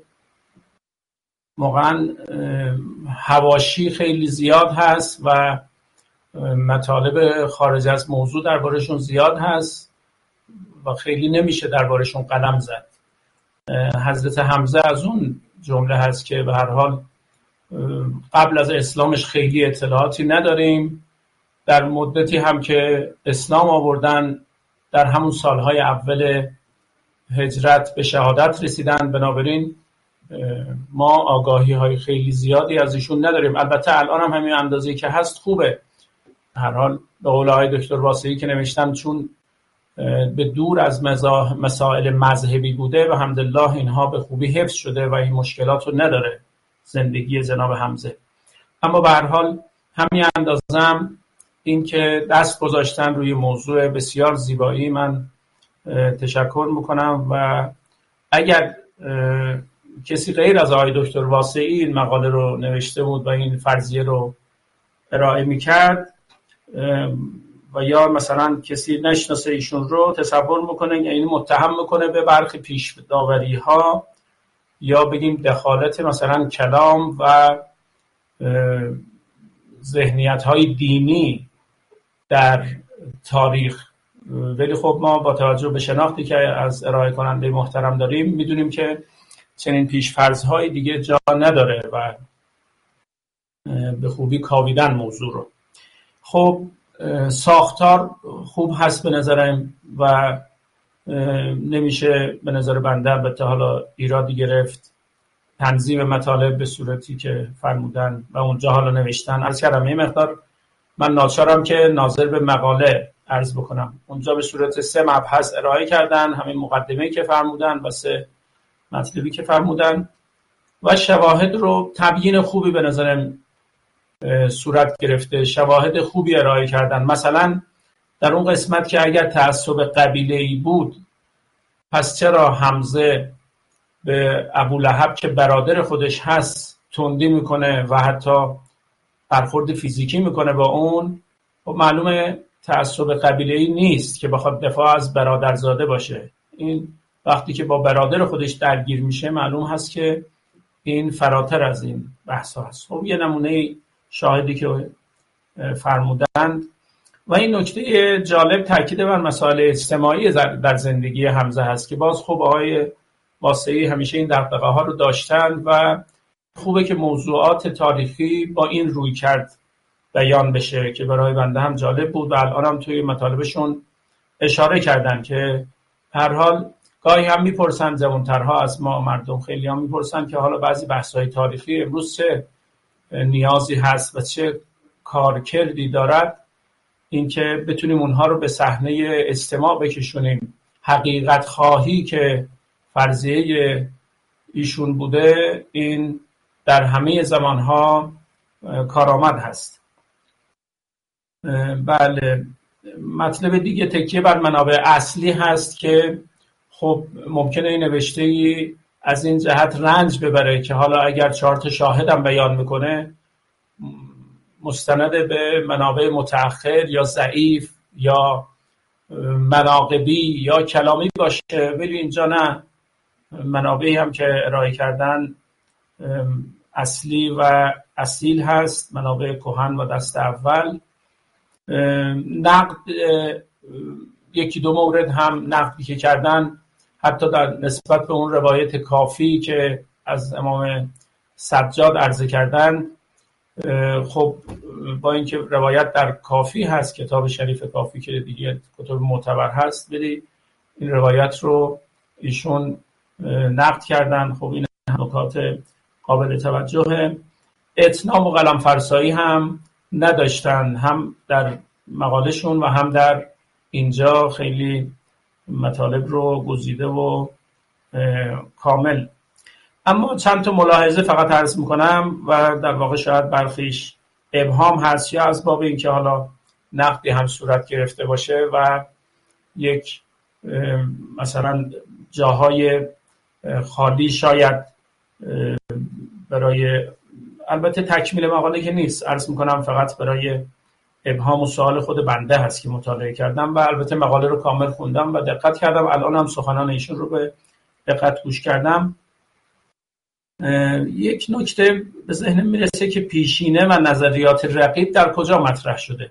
واقعا حواشی خیلی زیاد هست و مطالب خارج از موضوع درباره‌شون زیاد هست و خیلی نمیشه درباره‌شون قلم زد. حضرت حمزه از اون جمله هست که به هر حال قبل از اسلامش خیلی اطلاعاتی نداریم. در مدتی هم که اسلام آوردن در همون سالهای اول هجرت به شهادت رسیدن، بنابراین ما آگاهی های خیلی زیادی از ایشون نداریم. البته الان هم همین اندازه‌ای که هست خوبه. هر حال به قول آقای دکتر واسعی که نوشتن چون به دور از مسائل مذهبی بوده و الحمدلله اینها به خوبی حفظ شده و این مشکلات رو نداره زندگی جناب حمزه. اما به هر حال همین اندازم این که دست گذاشتن روی موضوع بسیار زیبایی، من تشکر میکنم و اگر کسی غیر از آقای دکتر واسعی این مقاله رو نوشته بود و این فرضیه رو ارائه میکرد و یا مثلا کسی نشناسه ایشون رو، تصور میکنه یعنی متهم میکنه به برخی پیش داوری ها یا بگیم دخالت مثلا کلام و ذهنیت های دینی در تاریخ. ولی خب ما با توجه به شناختی که از ارائه کننده محترم داریم میدونیم که چنین پیش‌فرض های دیگه جا نداره و به خوبی کاویدن موضوع رو. خب ساختار خوب هست به نظرم و نمیشه به نظر بنده البته حالا ایرادی گرفت تنظیم مطالب به صورتی که فرمودن و اونجا حالا نوشتن. عرض کردم یه مقدار من ناچارم که ناظر به مقاله عرض بکنم. اونجا به صورت سه مبحث ارائه کردن، همین مقدمه‌ای که فرمودن و سه مطلبی که فرمودن و شواهد رو تبیین خوبی به نظرم صورت گرفته، شواهد خوبی ارائه کردن. مثلا در اون قسمت که اگر تعصب قبیله‌ای بود پس چرا حمزه به ابولهب که برادر خودش هست تندی میکنه و حتی برخورد فیزیکی میکنه با اون؟ خب معلومه تعصب قبیله‌ای نیست که بخواد دفاع از برادرزاده باشه. این وقتی که با برادر خودش درگیر میشه معلوم هست که این فراتر از این بحث هست. خب یه نمونه شاهدی که فرمودند و این نکته جالب تاکید بر مسائل اجتماعی در زندگی حمزه هست که باز خب آقای واسعی همیشه این دغدغه ها رو داشتن و خوبه که موضوعات تاریخی با این روی کرد بیان بشه که برای بنده هم جالب بود و الان هم توی مطالبشون اشاره کردن که هر حال گاهی هم میپرسن جوانترها از ما مردم، خیلی هم میپرسن که حالا بعضی بحث‌های تاریخی امروز چه نیازی هست و چه کارکردی دارد اینکه بتونیم اونها رو به صحنه اجتماع بکشونیم. حقیقت خواهی که فرضیه ایشون بوده این در همه زمانها کارآمد هست. بله، مطلب دیگه تکیه بر منابع اصلی هست که خب ممکنه این نوشته‌ای از این جهت رنج ببره که حالا اگر چهار تا شاهدم بیان میکنه مستند به منابع متأخر یا ضعیف یا مناقبی یا کلامی باشه، ولی اینجا نه، منابعی هم که ارائه کردن اصلی و اصیل هست، منابع کهن و دست اول. نقد یکی دو مورد هم نقدی که کردن حتی در نسبت به اون روایت کافی که از امام سجاد عرضه کردن، خب با اینکه روایت در کافی هست، کتاب شریف کافی که دیگه کتاب معتبر هست، ولی این روایت رو ایشون نقد کردن. خب این نکات قابل توجه. اتنام و قلم فرسایی هم نداشتن، هم در مقالشون و هم در اینجا خیلی مطالب رو گزیده و کامل. اما چند تا ملاحظه فقط عرض میکنم و در واقع شاید برخیش ابهام هست یا از باب اینکه حالا نقدی هم صورت گرفته باشه و یک مثلا جاهای خالی شاید برای البته تکمیل مقاله که نیست، عرض میکنم فقط برای ابهام و سوال خود بنده هست که مطالعه کردم و البته مقاله رو کامل خوندم و دقت کردم. الان هم سخنان ایشون رو به دقت گوش کردم. یک نکته به ذهنم میرسه که پیشینه و نظریات رقیب در کجا مطرح شده.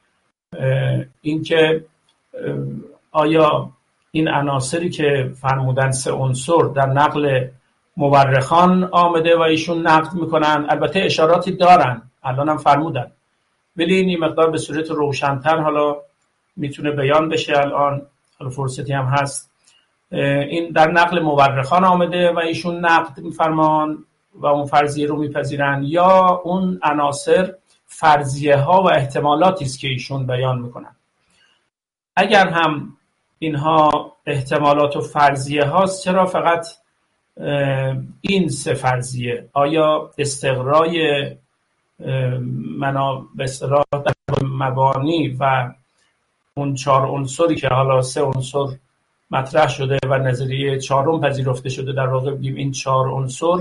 اینکه آیا این عناصری که فرمودن سه عنصر در نقل مورخان آمده و ایشون نقد میکنن، البته اشاراتی دارن الان هم فرمودن، ولی این مقدار به صورت روشن‌تر حالا میتونه بیان بشه. الان حالا فرصتی هم هست. این در نقل مورخان آمده و ایشون نقد میفرمان و اون فرضیه رو میپذیرن، یا اون عناصر فرضیه ها و احتمالاتی است که ایشون بیان میکنن. اگر هم اینها احتمالات و فرضیه هاست، چرا فقط این سه فرضیه؟ آیا استقرای منا به اصطلاح مبانی و اون چهار عنصری که حالا سه عنصر مطرح شده و نظریه چهارم پذیرفته شده، در واقع بگیم این چهار عنصر،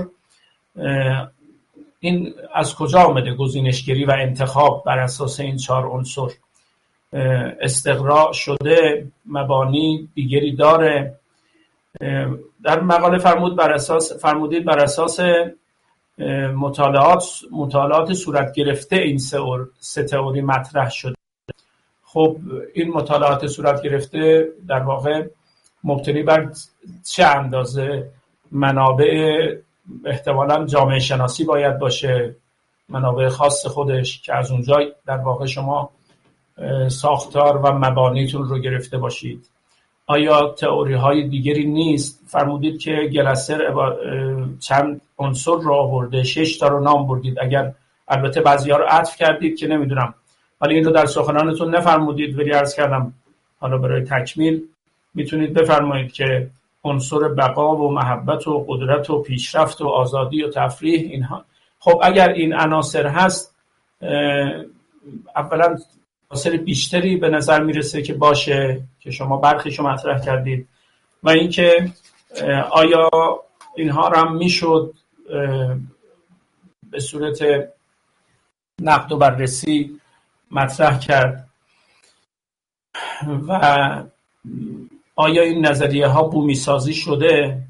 این از کجا آمده گزینشگری و انتخاب بر اساس این چهار عنصر؟ استقراء شده، مبانی دیگری داره؟ در مقاله فرمود بر اساس فرمودید بر اساس مطالعات مطالعات صورت گرفته این سه سه تئوری مطرح شده. خب این مطالعات صورت گرفته در واقع مبتنی بر چه اندازه منابع احتمالاً جامعه شناسی باید باشه، منابع خاص خودش که از اونجا در واقع شما ساختار و مبانیتون رو گرفته باشید. آیا تئوری های دیگری نیست؟ فرمودید که گلسر چند عنصر رو آورده، شش تا رو نام بردید، اگر البته بعضی ها رو عطف کردید که نمیدونم، ولی این رو در سخنانتون نفرمودید، ولی عرض کردم حالا برای تکمیل میتونید بفرمایید که عنصر بقا و محبت و قدرت و پیشرفت و آزادی و تفریح اینها. خب اگر این عناصر هست، اولا عناصر بیشتری به نظر میرسه که باشه که شما برخیشو مطرح کردید، و اینکه آیا اینها رو هم میشد به صورت نقد و بررسی مطرح کرد، و آیا این نظریه ها بومی سازی شده،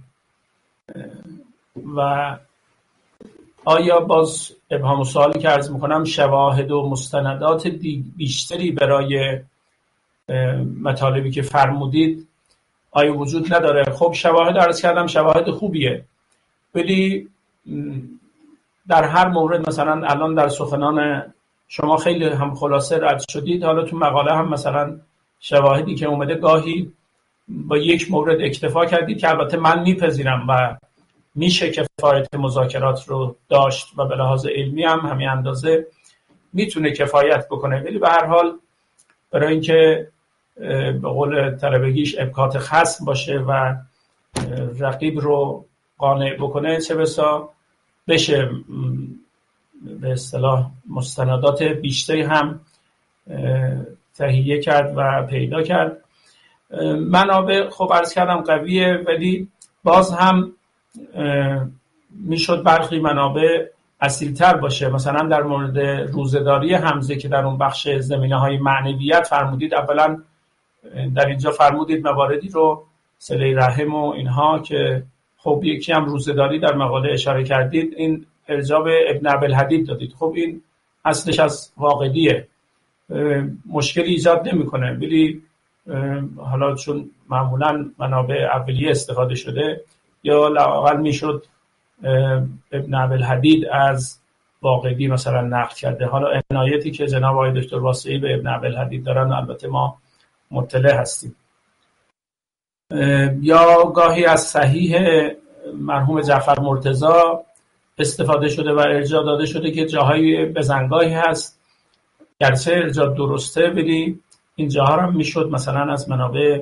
و آیا باز ابهام و سوالی که عرض میکنم شواهد و مستندات بیشتری برای مطالبی که فرمودید آیا وجود نداره؟ خب شواهد عرض کردم شواهد خوبیه، ولی در هر مورد مثلا الان در سخنان شما خیلی هم خلاصه رد شدید، حالا تو مقاله هم مثلا شواهدی که اومده گاهی با یک مورد اکتفا کردید که البته من میپذیرم و میشه کفایت مذاکرات رو داشت و به لحاظ علمی هم همین اندازه میتونه کفایت بکنه، ولی به هر حال برای اینکه به قول طلبگیش ابکات خصم باشه و رقیب رو قانع بکنه، چه بسا بشه به اصطلاح مستندات بیشتری هم تهیه کرد و پیدا کرد. منابع خب عرض کردم قویه، ولی باز هم میشد برخی منابع اصیل‌تر باشه. مثلا در مورد روزه‌داری حمزه که در اون بخش زمینه‌های معنویت فرمودید، اولا در اینجا فرمودید مواردی رو صله رحم و اینها که خب یکی هم روزه‌داری در مقاله اشاره کردید، این ارجاع به ابن ابوالحدید دادید. خب این اصلش از واقدیه، مشکلی ایجاد نمی‌کنه، ولی حالا چون معمولا منابع اولیه استفاده شده، یا لااقل میشد ابن ابوالحدید از واقدی مثلا نقل کرده. حالا عنایتی که جناب آقای دکتر واسعی به ابن ابوالحدید دارن البته ما مطلع هستیم. یا گاهی از صحیح مرحوم جعفر مرتضی استفاده شده و ارجاع داده شده که جاهای بزنگاهی هست، گرچه ارجاع درسته، ولی این جاها هم میشد مثلا از منابع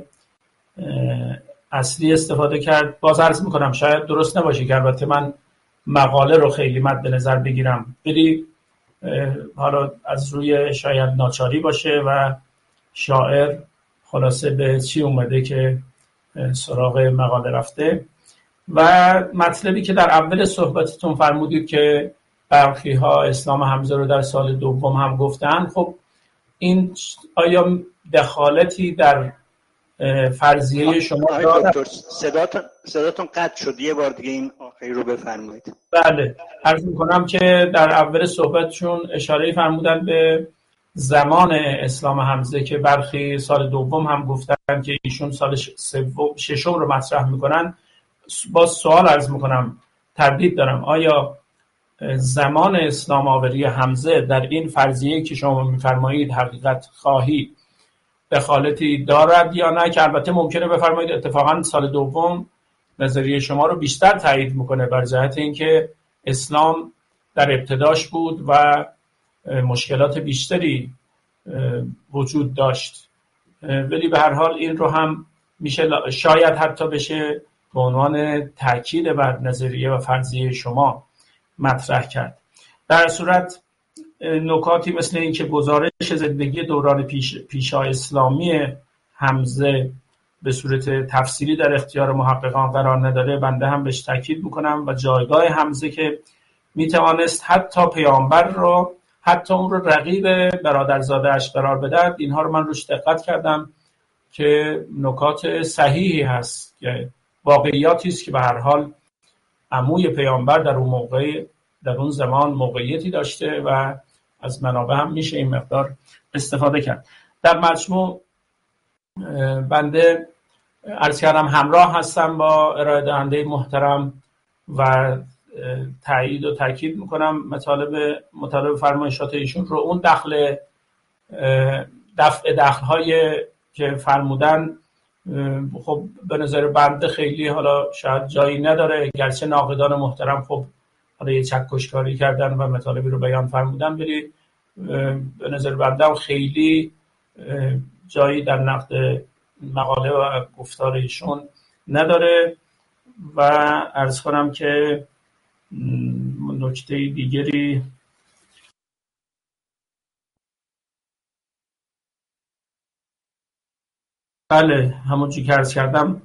اصلی استفاده کرد. باز عرض میکنم شاید درست نباشه که البته من مقاله رو خیلی مد نظر بگیرم، ولی حالا از روی شاید ناچاری باشه و شاعر خلاصه به چی اومده که سراغ مقاله رفته. و مطلبی که در اول صحبتتون فرمودید که برخی ها اسلام حمزه رو در سال دوم هم گفتن، خب این آیا دخالتی در فرضیه شما دکتر؟ صداتون صداتون قطع شد، یه بار دیگه این آخری رو بفرمایید. بله، عرض میکنم که در اول صحبتشون اشاره فرمودن به زمان اسلام حمزه که برخی سال دوم هم گفتن که ایشون سال سوم ششم رو مطرح میکنن. باز سوال عرض میکنم، تردید دارم، آیا زمان اسلام آوری حمزه در این فرضیه که شما میفرمایید حقیقت خواهی دخالتی دارد یا نه؟ که البته ممکنه بفرمایید اتفاقا سال دوم نظریه شما رو بیشتر تایید میکنه بر جهت اینکه اسلام در ابتداش بود و مشکلات بیشتری وجود داشت، ولی به هر حال این رو هم میشه شاید حتی بشه به عنوان تاکید بر نظریه و فرضیه شما مطرح کرد. در صورت نکاتی مثل این که گزارش زندگی دوران پیش پیشا اسلامی حمزه به صورت تفصیلی در اختیار محققان قرار نداره، بنده هم بهش تاکید میکنم، و جایگاه حمزه که میتوانست حتی پیامبر رو، حتی اون رو رقیب برادرزاده‌اش قرار بده، اینها رو من روش دقت کردم که نکات صحیحی هست، که واقعیاتی است که به هر حال عموی پیامبر در اون موقع در اون زمان موقعیتی داشته و از منابع هم میشه این مقدار استفاده کرد. در مجموع بنده عرض کردم همراه هستم با ارائه دهنده محترم و تایید و تاکید میکنم مطالب مطالب فرمایشات ایشون رو. اون دخل دفع دخل‌های که فرمودن خب به نظر بنده خیلی حالا شاید جایی نداره، گرچه ناقدان محترم خب حالا یه چکشکاری کردن و مطالبی رو بیان فرمودن، ولی به نظر بنده خیلی جایی در نقد مقاله و گفتار ایشون نداره. و عرض کنم که نکته دیگری بله همونجوری که عرض کردم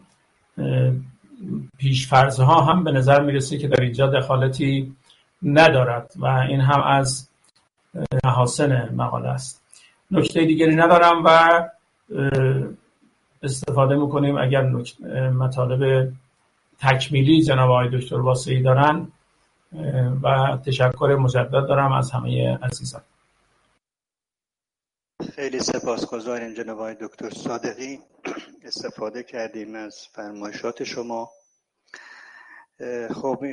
پیش‌فرض‌ها هم به نظر میرسه که در اینجا دخالتی ندارد و این هم از محاسن مقاله است. نکته دیگری ندارم و استفاده میکنیم اگر مطالب تکمیلی جناب آقای دکتر واسعی دارن و تشکر مجدد دارم از همه عزیزان. خیلی سپاسگزاریم جناب آقای دکتر صادقی، استفاده کردیم از فرمایشات شما. خب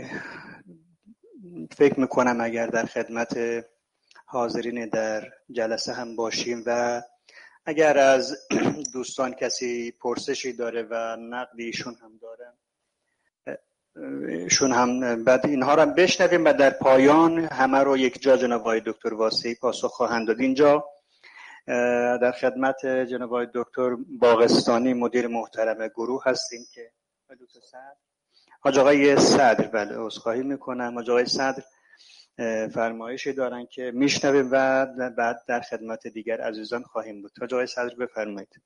فکر میکنم اگر در خدمت حاضرین در جلسه هم باشیم و اگر از دوستان کسی پرسشی داره و نقدی ایشون هم دارن ایشون هم بعد اینها رو هم بشنویم و در پایان همه رو یک جا جناب آقای دکتر واسعی پاسخ خواهند داد. اینجا در خدمت جناب آقای دکتر باغستانی مدیر محترم گروه هستیم که حاج آقای صدر بله عذرخواهی میکنم حاج آقای صدر فرمایشی دارن که میشنویم و بعد در خدمت دیگر عزیزان خواهیم بود. حاج آقای صدر بفرمایید.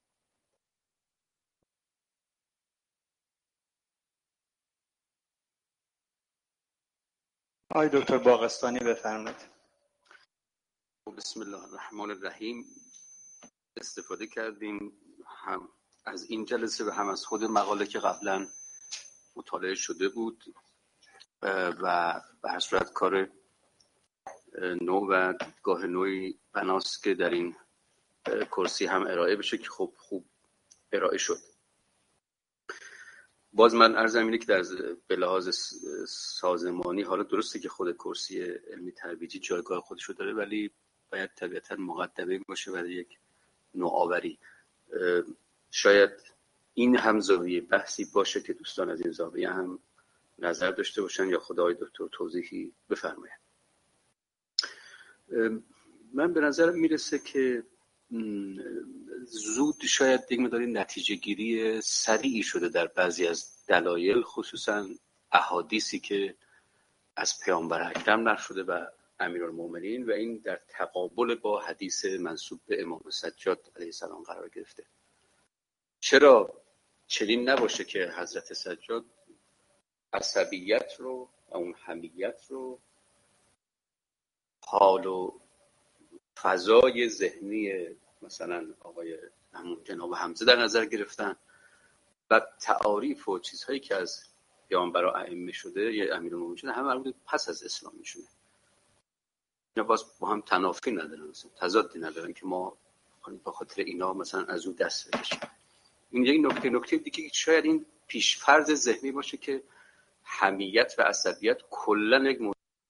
آقای دکتر باغستانی بفرمایید. بسم الله الرحمن الرحیم. استفاده کردیم هم از این جلسه و هم از خود مقاله که قبلا مطالعه شده بود و به هر صورت کار نو و دیدگاه نوعی بناست که در این کرسی هم ارائه بشه که خب خوب ارائه شد. باز من عرضم اینه که در به لحاظ سازمانی حالا درسته که خود کرسی علمی ترویجی جایگاه خودش رو داره، ولی باید طبیعتا مقدمه باشه برای یک نوآوری. شاید این هم زاویه بحثی باشه که دوستان از این زاویه هم نظر داشته باشن یا خدای دکتر توضیحی بفرمایند. من به نظرم میرسه که زود شاید یک مقدار نتیجه گیری سریعی شده در بعضی از دلایل، خصوصا احادیثی که از پیامبر اکرم نقل شده و امیرالمومنین و این در تقابل با حدیث منسوب به امام سجاد علیه السلام قرار گرفته. چرا چنین نباشه که حضرت سجاد عصبیت رو و اون حمیت رو حال و فضای ذهنی مثلا آقای همون جناب حمزه در نظر گرفتن و تعاریف و چیزهایی که از پیامبرا ائمه شده یا امیرالمومنین شده همه مربوط پس از اسلام میشونه. اینا باز با هم تنافی ندارن، مثلا تضادی ندارن که ما به خاطر اینا مثلا از اون دست بکشیم. این یک نکته نکته دیگه شاید این پیشفرض ذهنی باشه که حمیت و عصبیت کلا یک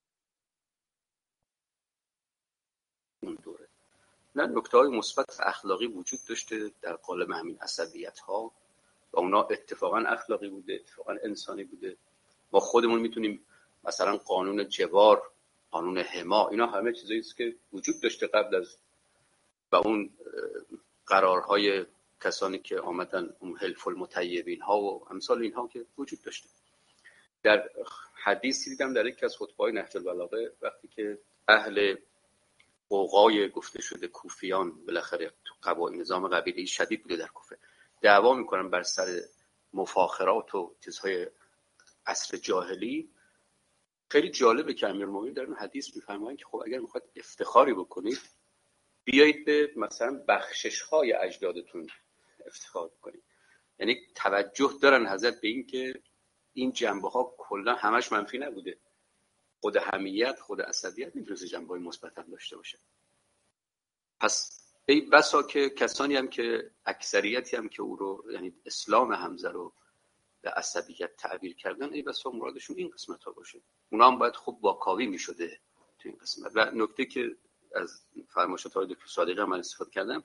دوره. نه، نکته‌های مثبت اخلاقی وجود داشته در قالب همین عصبیت‌ها و اونا اتفاقا اخلاقی بوده، اتفاقا انسانی بوده. ما خودمون میتونیم مثلا قانون جوار، قانون حما، اینا همه چیزایی است که وجود داشته قبل از و اون قرارهای کسانی که آمدن اون حلف المطیبین ها و امثال اینها که وجود داشته. در حدیثی دیدم در یکی از خطبه‌های نهج البلاغه وقتی که اهل قوقای گفته شده کوفیان بالاخره تو قبایل نظام قبیله‌ای شدید بوده در کوفه، دعوا میکنن بر سر مفاخرات و چیزهای عصر جاهلی. خیلی جالبه که امیرالمومنین در اون حدیث میفرمایند که خب اگر میخواید افتخاری بکنید بیایید به مثلا بخشش‌های اجدادتون افتخار بکنید. یعنی توجه دارن حضرت به این که این جنبه‌ها کلا همش منفی نبوده. خود حمیت، خود عصبیت میتونه جنبه‌های مثبت هم داشته باشه. پس ای بسا که کسانی هم که اکثریتی هم که او رو یعنی اسلام حمزه رو به عصبیت تعبیر کردن، ای بسا مرادشون این قسمت ها باشه. اونا هم باید خوب واکاوی میشده تو این قسمت. و نکته که از فرمایشات های دکتر صادقی من استفاده کردم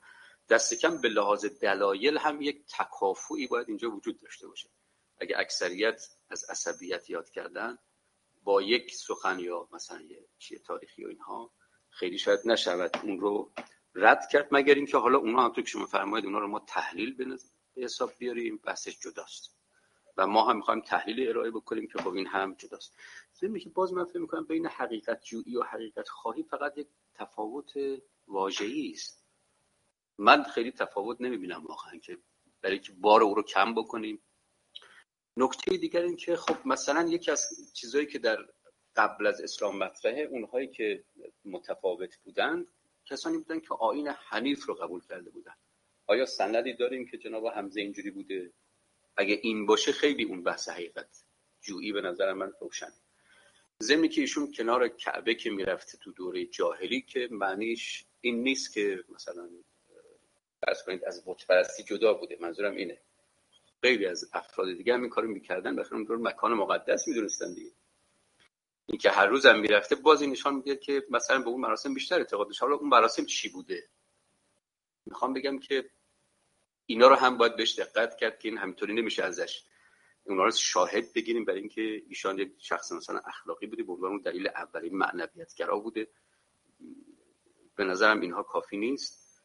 دست کم به لحاظ دلایل هم یک تکافؤی باید اینجا وجود داشته باشه. اگه اکثریت از عصبیت یاد کردن، با یک سخن یا مثلا یه چیه تاریخی و اینها خیلی شاید نشود اون رو رد کرد، مگر اینکه حالا اونا هم تو که شما فرمایید اونا رو ما تحلیل به حساب بیاریم، بحثش جداست و ما هم می‌خوایم تحلیل ارائه بکنیم که خب این هم جداست. ضمن که باز من فکر می‌کنم بین حقیقت جویی و حقیقت خواهی فقط یک تفاوت واژه‌ای است. من خیلی تفاوت نمی‌بینم واقعا که برای که بار او رو کم بکنیم. نکته دیگر این که خب مثلا یکی از چیزایی که در قبل از اسلام مطرحه، اونهایی که متفاوت بودن کسانی بودن که آیین حنیف رو قبول کرده بودن. آیا سندی داریم که جناب حمزه اینجوری بوده؟ اگه این باشه خیلی اون بحث حقیقت جویی به نظر من روشنه. ضمن که ایشون کنار کعبه که میرفته تو دوره جاهلی که معنیش این نیست که مثلا فرض کنید از بت پرستی جدا بوده، منظورم اینه. خیلی از افراد دیگه هم این کارو میکردن، بخاطر اون دور مکان مقدس میدونستن دیگه. این که هر روز هم میرفته باز این نشان میده که مثلا به اون مراسم بیشتر اعتقاد داشت. حالا اون مراسم چی بوده؟ میخوام بگم که اینا رو هم باید بهش دقت کرد که این همینطوری نمیشه ازش اونا رو شاهد بگیریم برای اینکه ایشان یک شخص مثلا اخلاقی بوده، به عنوان دلیل اولی معنویت‌گرا بوده. به نظرم اینها کافی نیست.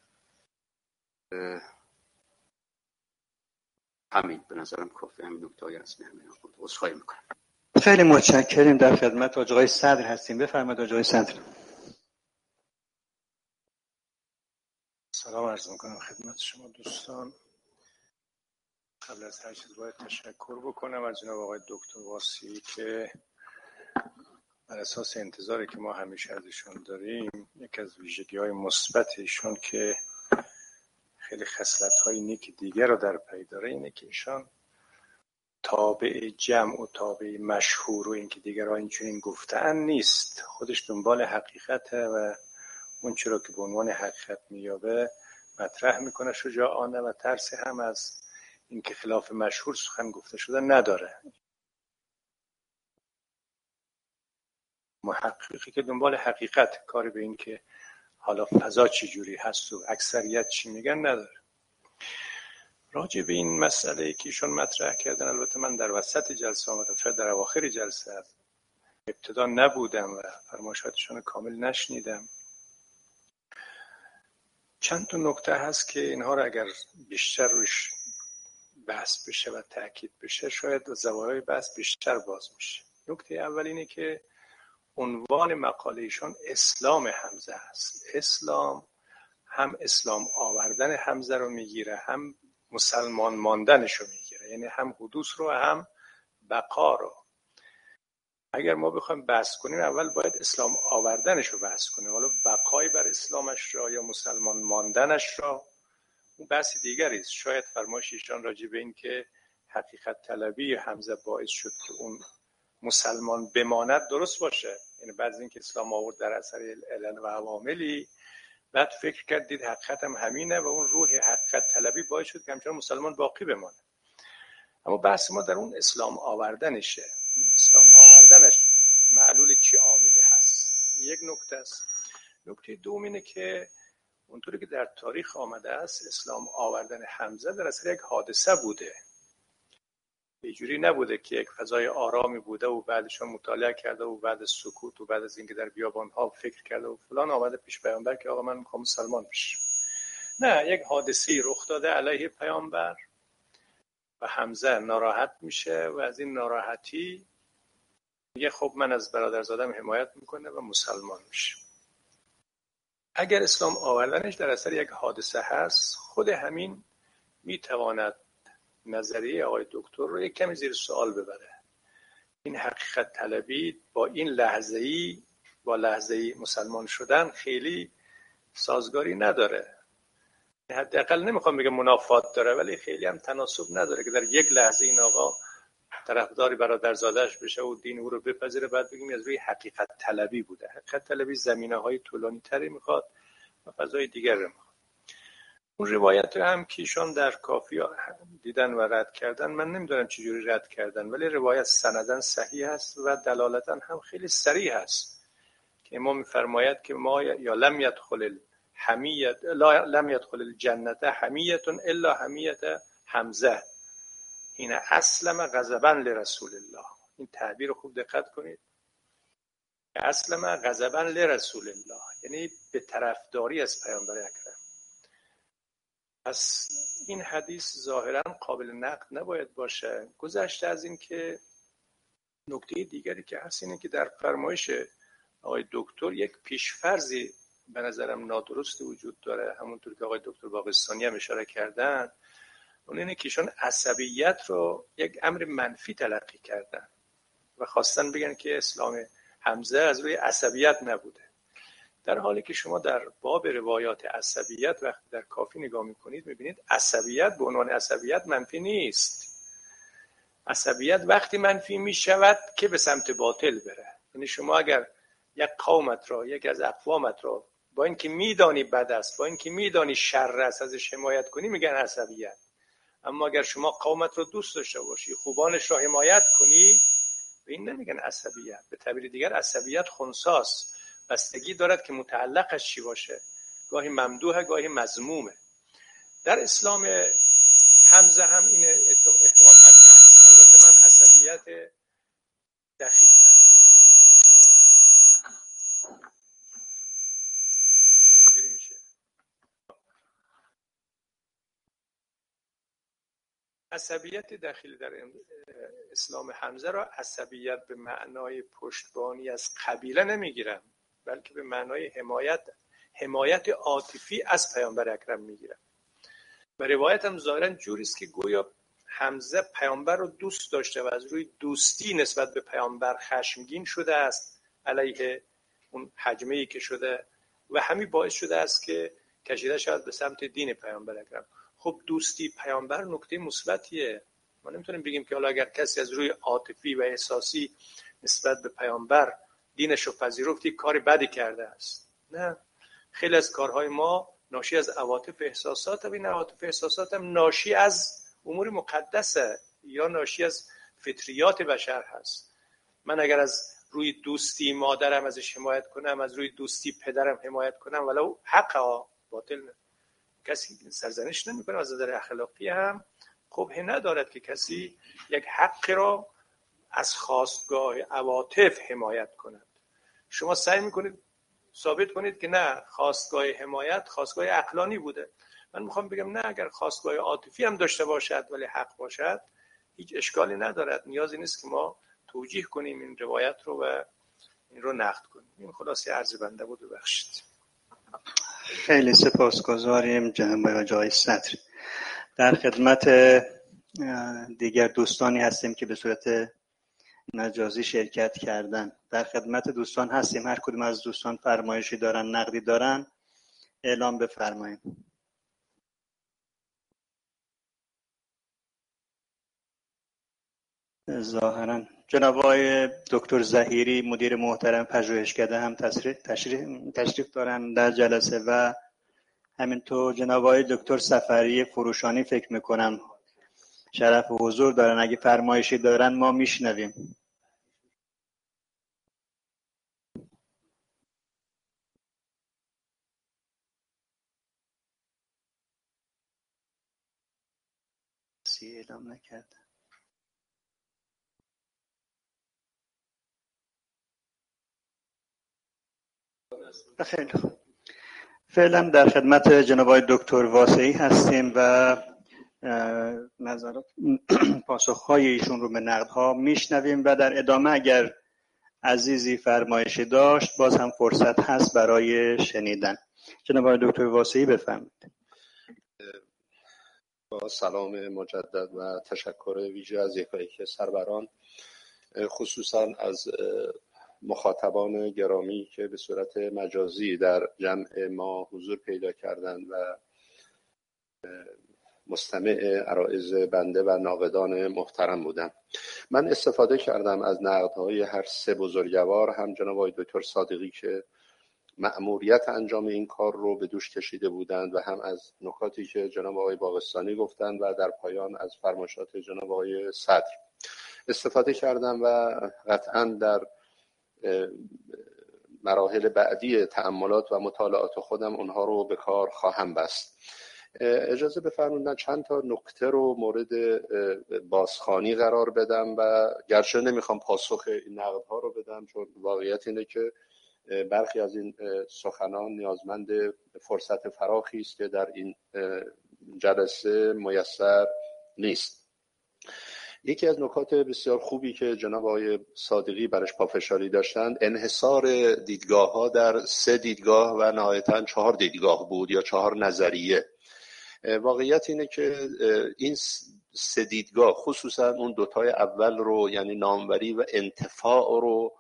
همین به نظرم کافی، همین نکته‌ای اصلی همین بود. عذرخواهی می‌کنم. خیلی متشکریم. در خدمت آقای صدر هستیم. بفرمایید آقای صدر. سلام عرض می‌کنم خدمت شما دوستان. قبل از هر چیز باید تشکر بکنم از جناب آقای دکتر واصی که بر اساس انتظاری که ما همیشه ازشون داریم، یک از ویژگی‌های مثبت ایشون که خیلی خصلت‌های نیک دیگر رو در پی داره اینه که ایشان تابع جمع و تابع مشهور و اینکه دیگران اینچنین گفتن نیست. خودش دنبال حقیقته و اون چرا که به عنوان حقیقت میابه مطرح میکنه شجاعانه و ترسی هم از اینکه خلاف مشهور سخن گفته شده نداره. محققی که دنبال حقیقت، کاری به این که حالا فضا چی جوری هست و اکثریت چی میگن نداره. راجع به این مسئله که ایشون مطرح کردن، البته من در وسط جلسه آمدم، شاید در اواخر جلسه ابتدا نبودم و فرمایشاتشون کامل نشنیدم. چند تا نکته هست که اینها رو اگر بیشتر روش بحث بشه و تاکید بشه شاید زوایای بحث بیشتر باز میشه. نکته اول اینه که عنوان مقاله ایشون اسلام حمزه است. اسلام هم اسلام آوردن حمزه رو میگیره، هم مسلمان ماندنش رو میگیره، یعنی هم حدوث رو هم بقا رو. اگر ما بخوایم بحث کنیم اول باید اسلام آوردنش رو بحث کنیم، حالا بقای بر اسلامش را یا مسلمان ماندنش را اون بحث دیگری است. شاید فرمایش ایشان راجع به این که حقیقت طلبی حمزه باعث شد که اون مسلمان بماند درست باشه، یعنی بعد از اینکه اسلام آورد در اثر علل و عواملی، بعد فکر کردید حقیقت هم همینه و اون روح حقیقت طلبی باعث شد که همچنان مسلمان باقی بمانه. اما بحث ما در اون اسلام آوردنشه. اون اسلام آوردنش معلول چه عاملی هست؟ یک نکته است. نکته دوم اینه که اونطوری که در تاریخ آمده است اسلام آوردن حمزه در اصل یک حادثه بوده. یه جوری نبوده که یک فضای آرامی بوده و بعدشون مطالعه کرده و بعد سکوت و بعد از اینکه در بیابان‌ها فکر کرده و فلان آمده پیش پیامبر که آقا من میخوام مسلمان بشم. نه، یک حادثه‌ای رخ داده علیه پیامبر و حمزه ناراحت میشه و از این ناراحتی میگه خب من از برادرزادم حمایت میکنه و مسلمان میشه. اگر اسلام آوردنش در اثر یک حادثه هست، خود همین میتواند نظریه آقای دکتر رو یک کمی زیر سوال ببره. این حقیقت طلبی با این لحظه‌ای با لحظه‌ای مسلمان شدن خیلی سازگاری نداره. حداقل نمیخوام بگم منافات داره، ولی خیلی هم تناسب نداره که در یک لحظه این آقا طرفداری برادرزاده‌اش بشه و دین او رو بپذیره بعد بگیم از روی حقیقت طلبی بوده. حقیقت طلبی زمینه‌های طولانی تری میخواد و فضای دیگر رو میخواد. اون روایت هم که ایشان در کافی دیدن و رد کردن، من نمیدونم چجوری رد کردن، ولی روایت سندن صحیح هست و دلالتاً هم خیلی صریح هست که امام میفرماید که ما یا لم یدخل حمیت لا لم يدخل الجنة حمیة الا حمیة حمزه. این اسلم غضبا لرسول الله. این تعبیر رو خوب دقت کنید. اسلم غضبا لرسول الله یعنی به طرفداری از پیامبر اکرم. پس این حدیث ظاهرا قابل نقد نباید باشه. گذشته از این که نکته دیگری که هست اینه که در فرمایش آقای دکتر یک پیشفرضی به نظرم نادرست وجود داره، همونطور که آقای دکتر باقستانی هم اشاره کردن. اون اینه که ایشان عصبیت رو یک امر منفی تلقی کردن و خواستن بگن که اسلام حمزه از روی عصبیت نبوده، در حالی که شما در باب روایات عصبیت وقتی در کافی نگاه میکنید میبینید عصبیت به عنوان عصبیت منفی نیست. عصبیت وقتی منفی میشود که به سمت باطل بره. یعنی شما اگر یک قومت را، یک از اقوامت را با اینکه میدانی بد است، با اینکه میدانی شر است، ازش حمایت کنی میگن عصبیت. اما اگر شما قومت رو دوست داشته باشی، خوبانش را حمایت کنی، به این نمیگن عصبیت. به تعبیر دیگر عصبیت خنثاست، بستگی دارد که متعلقش چی باشه. گاهی ممدوحه، گاهی مذمومه. در اسلام حمزه هم این احتمال مطرح است. البته من عصبیت دخیل در اسلام حمزه رو چرا اینجوری میشه؟ عصبیت داخلی در اسلام حمزه را عصبیت به معنای پشتبانی از قبیله نمیگیرم، بلکه به معنای حمایت حمایت عاطفی از پیامبر اکرم میگیرم. و روایت هم ظاهرا جوری است که گویا حمزه پیامبر رو دوست داشته و از روی دوستی نسبت به پیامبر خشمگین شده است علیه اون حجمه‌ای که شده و همین باعث شده است که کشیده شود به سمت دین پیامبر اکرم. خب دوستی پیامبر نکته مثبتیه. ما نمیتونیم بگیم که حالا اگر کسی از روی عاطفی و احساسی نسبت به پیامبر دینش رو پذیرفتی کار بدی کرده است. نه، خیلی از کارهای ما ناشی از عواطف احساسات و این عواطف احساسات هم ناشی از امور مقدسه یا ناشی از فطریات بشر هست. من اگر از روی دوستی مادرم ازش حمایت کنم، از روی دوستی پدرم حمایت کنم، ولو حق ها باطل نه. کسی سرزنش نمی کنه. از نظر اخلاقی هم قبح ندارد که کسی یک حق را از خواستگاه عواطف حمایت کند. شما سعی میکنید ثابت کنید که نه، خواستگاه حمایت خواستگاه عقلانی بوده. من میخوام بگم نه، اگر خواستگاه عاطفی هم داشته باشد ولی حق باشد هیچ اشکالی ندارد. نیازی نیست که ما توجیه کنیم این روایت رو و این رو نقد کنیم. این خلاصه عرض بنده بود. ببخشید. خیلی سپاسگزاریم جناب آقای صدر. در خدمت دیگر دوستانی هستیم که به صورت مجازی شرکت کردن. در خدمت دوستان هستیم. هر کدوم از دوستان فرمایشی دارن، نقدی دارن، اعلام بفرمایید. ظاهرا جناب آقای دکتر ظهیری مدیر محترم پژوهشکده هم تشریف تشریف دارن در جلسه و همینطور جناب آقای دکتر سفری فروشانی فکر میکنم شرف حضور دارن. اگه فرمایشی دارن ما میشنویم. سی اعلام نکرد. خیلی خوب. فعلا در خدمت جناب آقای دکتر واسعی هستیم و نظرات پاسخهای ایشون رو به نقدها میشنویم و در ادامه اگر عزیزی فرمایشی داشت باز هم فرصت هست برای شنیدن. جناب آقای دکتر واسعی بفرمایید. با سلام مجدد و تشکر ویژه از یکایک سروران، خصوصا از مخاطبان گرامی که به صورت مجازی در جمع ما حضور پیدا کردند و مستمع عرایض بنده و ناقدان محترم بودند. من استفاده کردم از نقدهای هر سه بزرگوار، هم جناب آقای دکتر صادقی که مأموریت انجام این کار رو به دوش کشیده بودند و هم از نکاتی که جناب آقای باقستانی گفتند و در پایان از فرمایشات جناب آقای صدر استفاده کردم و قطعا در مراحل بعدی تأملات و مطالعات خودم اونها رو به کار خواهم بست. اجازه بفرمایید من چند تا نکته رو مورد بازخوانی قرار بدم و گرچه نمیخوام پاسخ این نقدها رو بدم، چون واقعیت اینه که برخی از این سخنان نیازمند فرصت فراخی است که در این جلسه میسر نیست. یکی از نکات بسیار خوبی که جناب آقای صادقی برش پافشاری داشتند انحصار دیدگاه ها در سه دیدگاه و نهایتاً چهار دیدگاه بود یا چهار نظریه. واقعیت اینه که این سه دیدگاه خصوصا اون دوتای اول رو یعنی ناموری و انتفاع رو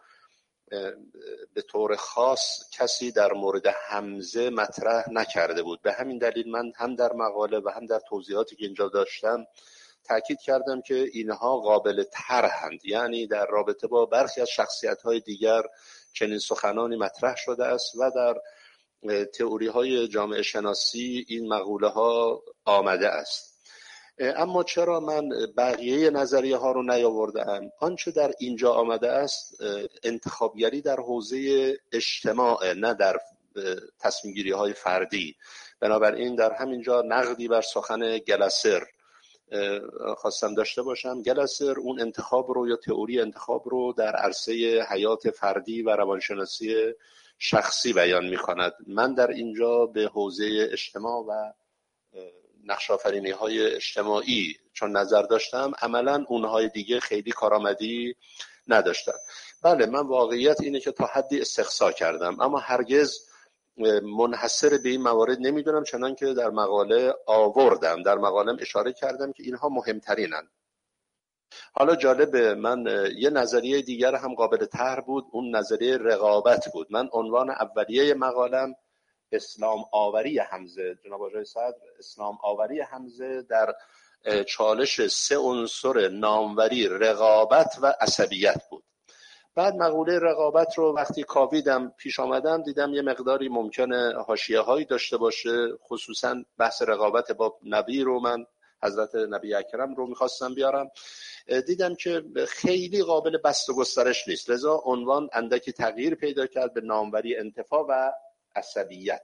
به طور خاص کسی در مورد حمزه مطرح نکرده بود. به همین دلیل من هم در مقاله و هم در توضیحاتی که اینجا داشتم تأکید کردم که اینها قابل طرحند، یعنی در رابطه با برخی از شخصیت‌های دیگر چنین سخنانی مطرح شده است و در تئوری‌های جامعه شناسی این مقوله ها آمده است. اما چرا من بقیه نظریه ها رو نیاوردم؟ آنچه در اینجا آمده است انتخابگری در حوزه اجتماع، نه در تصمیم گیری های فردی. بنابراین در همینجا نقدی بر سخن گلاسر خواستم داشته باشم. گلاسر اون انتخاب رو یا تئوری انتخاب رو در عرصه حیات فردی و روانشناسی شخصی بیان می کند. من در اینجا به حوزه اجتماع و نقش آفرینی های اجتماعی چون نظر داشتم، عملا اونهای دیگه خیلی کارآمدی نداشتن. بله من واقعیت اینه که تا حدی استقصا کردم، اما هرگز منحصر به این موارد نمیدونم، چنان که در مقاله آوردم. در مقالم اشاره کردم که اینها مهمترینن. حالا جالبه، من یه نظریه دیگر هم قابل طرح بود، اون نظریه رقابت بود. من عنوان اولیه مقالم اسلام آوری حمزه، جناب آقای صدر، اسلام آوری حمزه در چالش سه عنصر ناموری، رقابت و عصبیت بود. بعد مقوله رقابت رو وقتی کاویدم پیش آمدم دیدم یه مقداری ممکنه حاشیه هایی داشته باشه، خصوصا بحث رقابت با نبی رو، من حضرت نبی اکرم رو میخواستم بیارم، دیدم که خیلی قابل بسط و گسترش نیست، لذا عنوان اندکی تغییر پیدا کرد به ناموری انتفاع و عصبیت.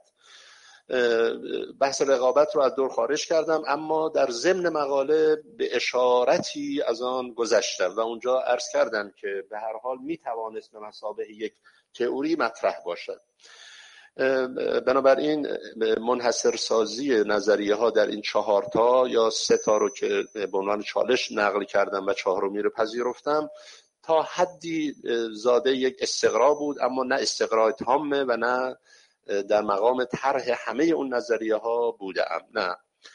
بحث رقابت رو از دور خارج کردم، اما در ضمن مقاله به اشارتی از آن گذشتم و اونجا عرض کردم که به هر حال میتوانست به مثابه یک تئوری مطرح باشد. بنابراین منحصر سازی نظریه ها در این چهار تا یا سه تا رو که به عنوان چالش نقل کردم و چهارمی رو پذیرفتم تا حدی زاده یک استقرا بود، اما نه استقرا تامه و نه در مقام طرح همه اون نظریه ها بودم. نه،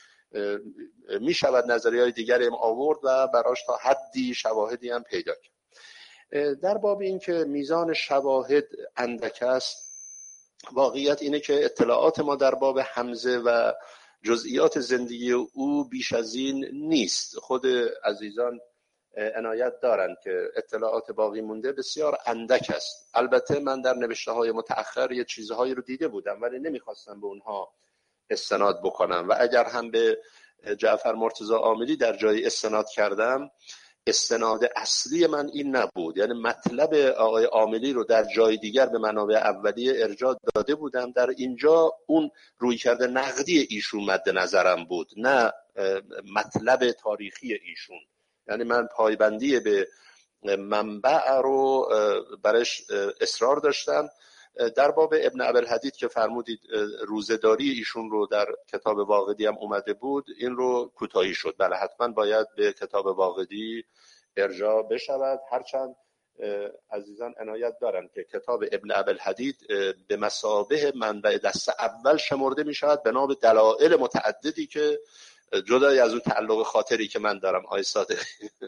می شود نظریه های دیگری هم آورد و براش تا حدی شواهدی هم پیدا کرد. در باب این که میزان شواهد اندک است، واقعیت اینه که اطلاعات ما در باب حمزه و جزئیات زندگی او بیش از این نیست. خود عزیزان عنایت دارند که اطلاعات باقی مونده بسیار اندک است. البته من در نوشته های متأخر یه چیزهایی رو دیده بودم ولی نمیخواستم به اونها استناد بکنم و اگر هم به جعفر مرتضی عاملی در جای استناد کردم، استناد اصلی من این نبود. یعنی مطلب آقای عاملی رو در جای دیگر به منابع اولیه ارجاع داده بودم، در اینجا اون رویکرد نقدی ایشون مد نظرم بود، نه مطلب تاریخی ایشون. یعنی من پایبندی به منبع رو برش اصرار داشتم. در باب ابن ابوالحدید که فرمودید روزه‌داری ایشون رو در کتاب واقدی هم اومده بود، این رو کوتاهی شد. بله حتما باید به کتاب واقدی ارجاع بشود، هرچند عزیزان عنایت دارن که کتاب ابن ابوالحدید به مثابه منبع دست اول شمرده می شود بنا به دلایل متعددی که جدای از اون تعلق خاطری که من دارم آقای صادقی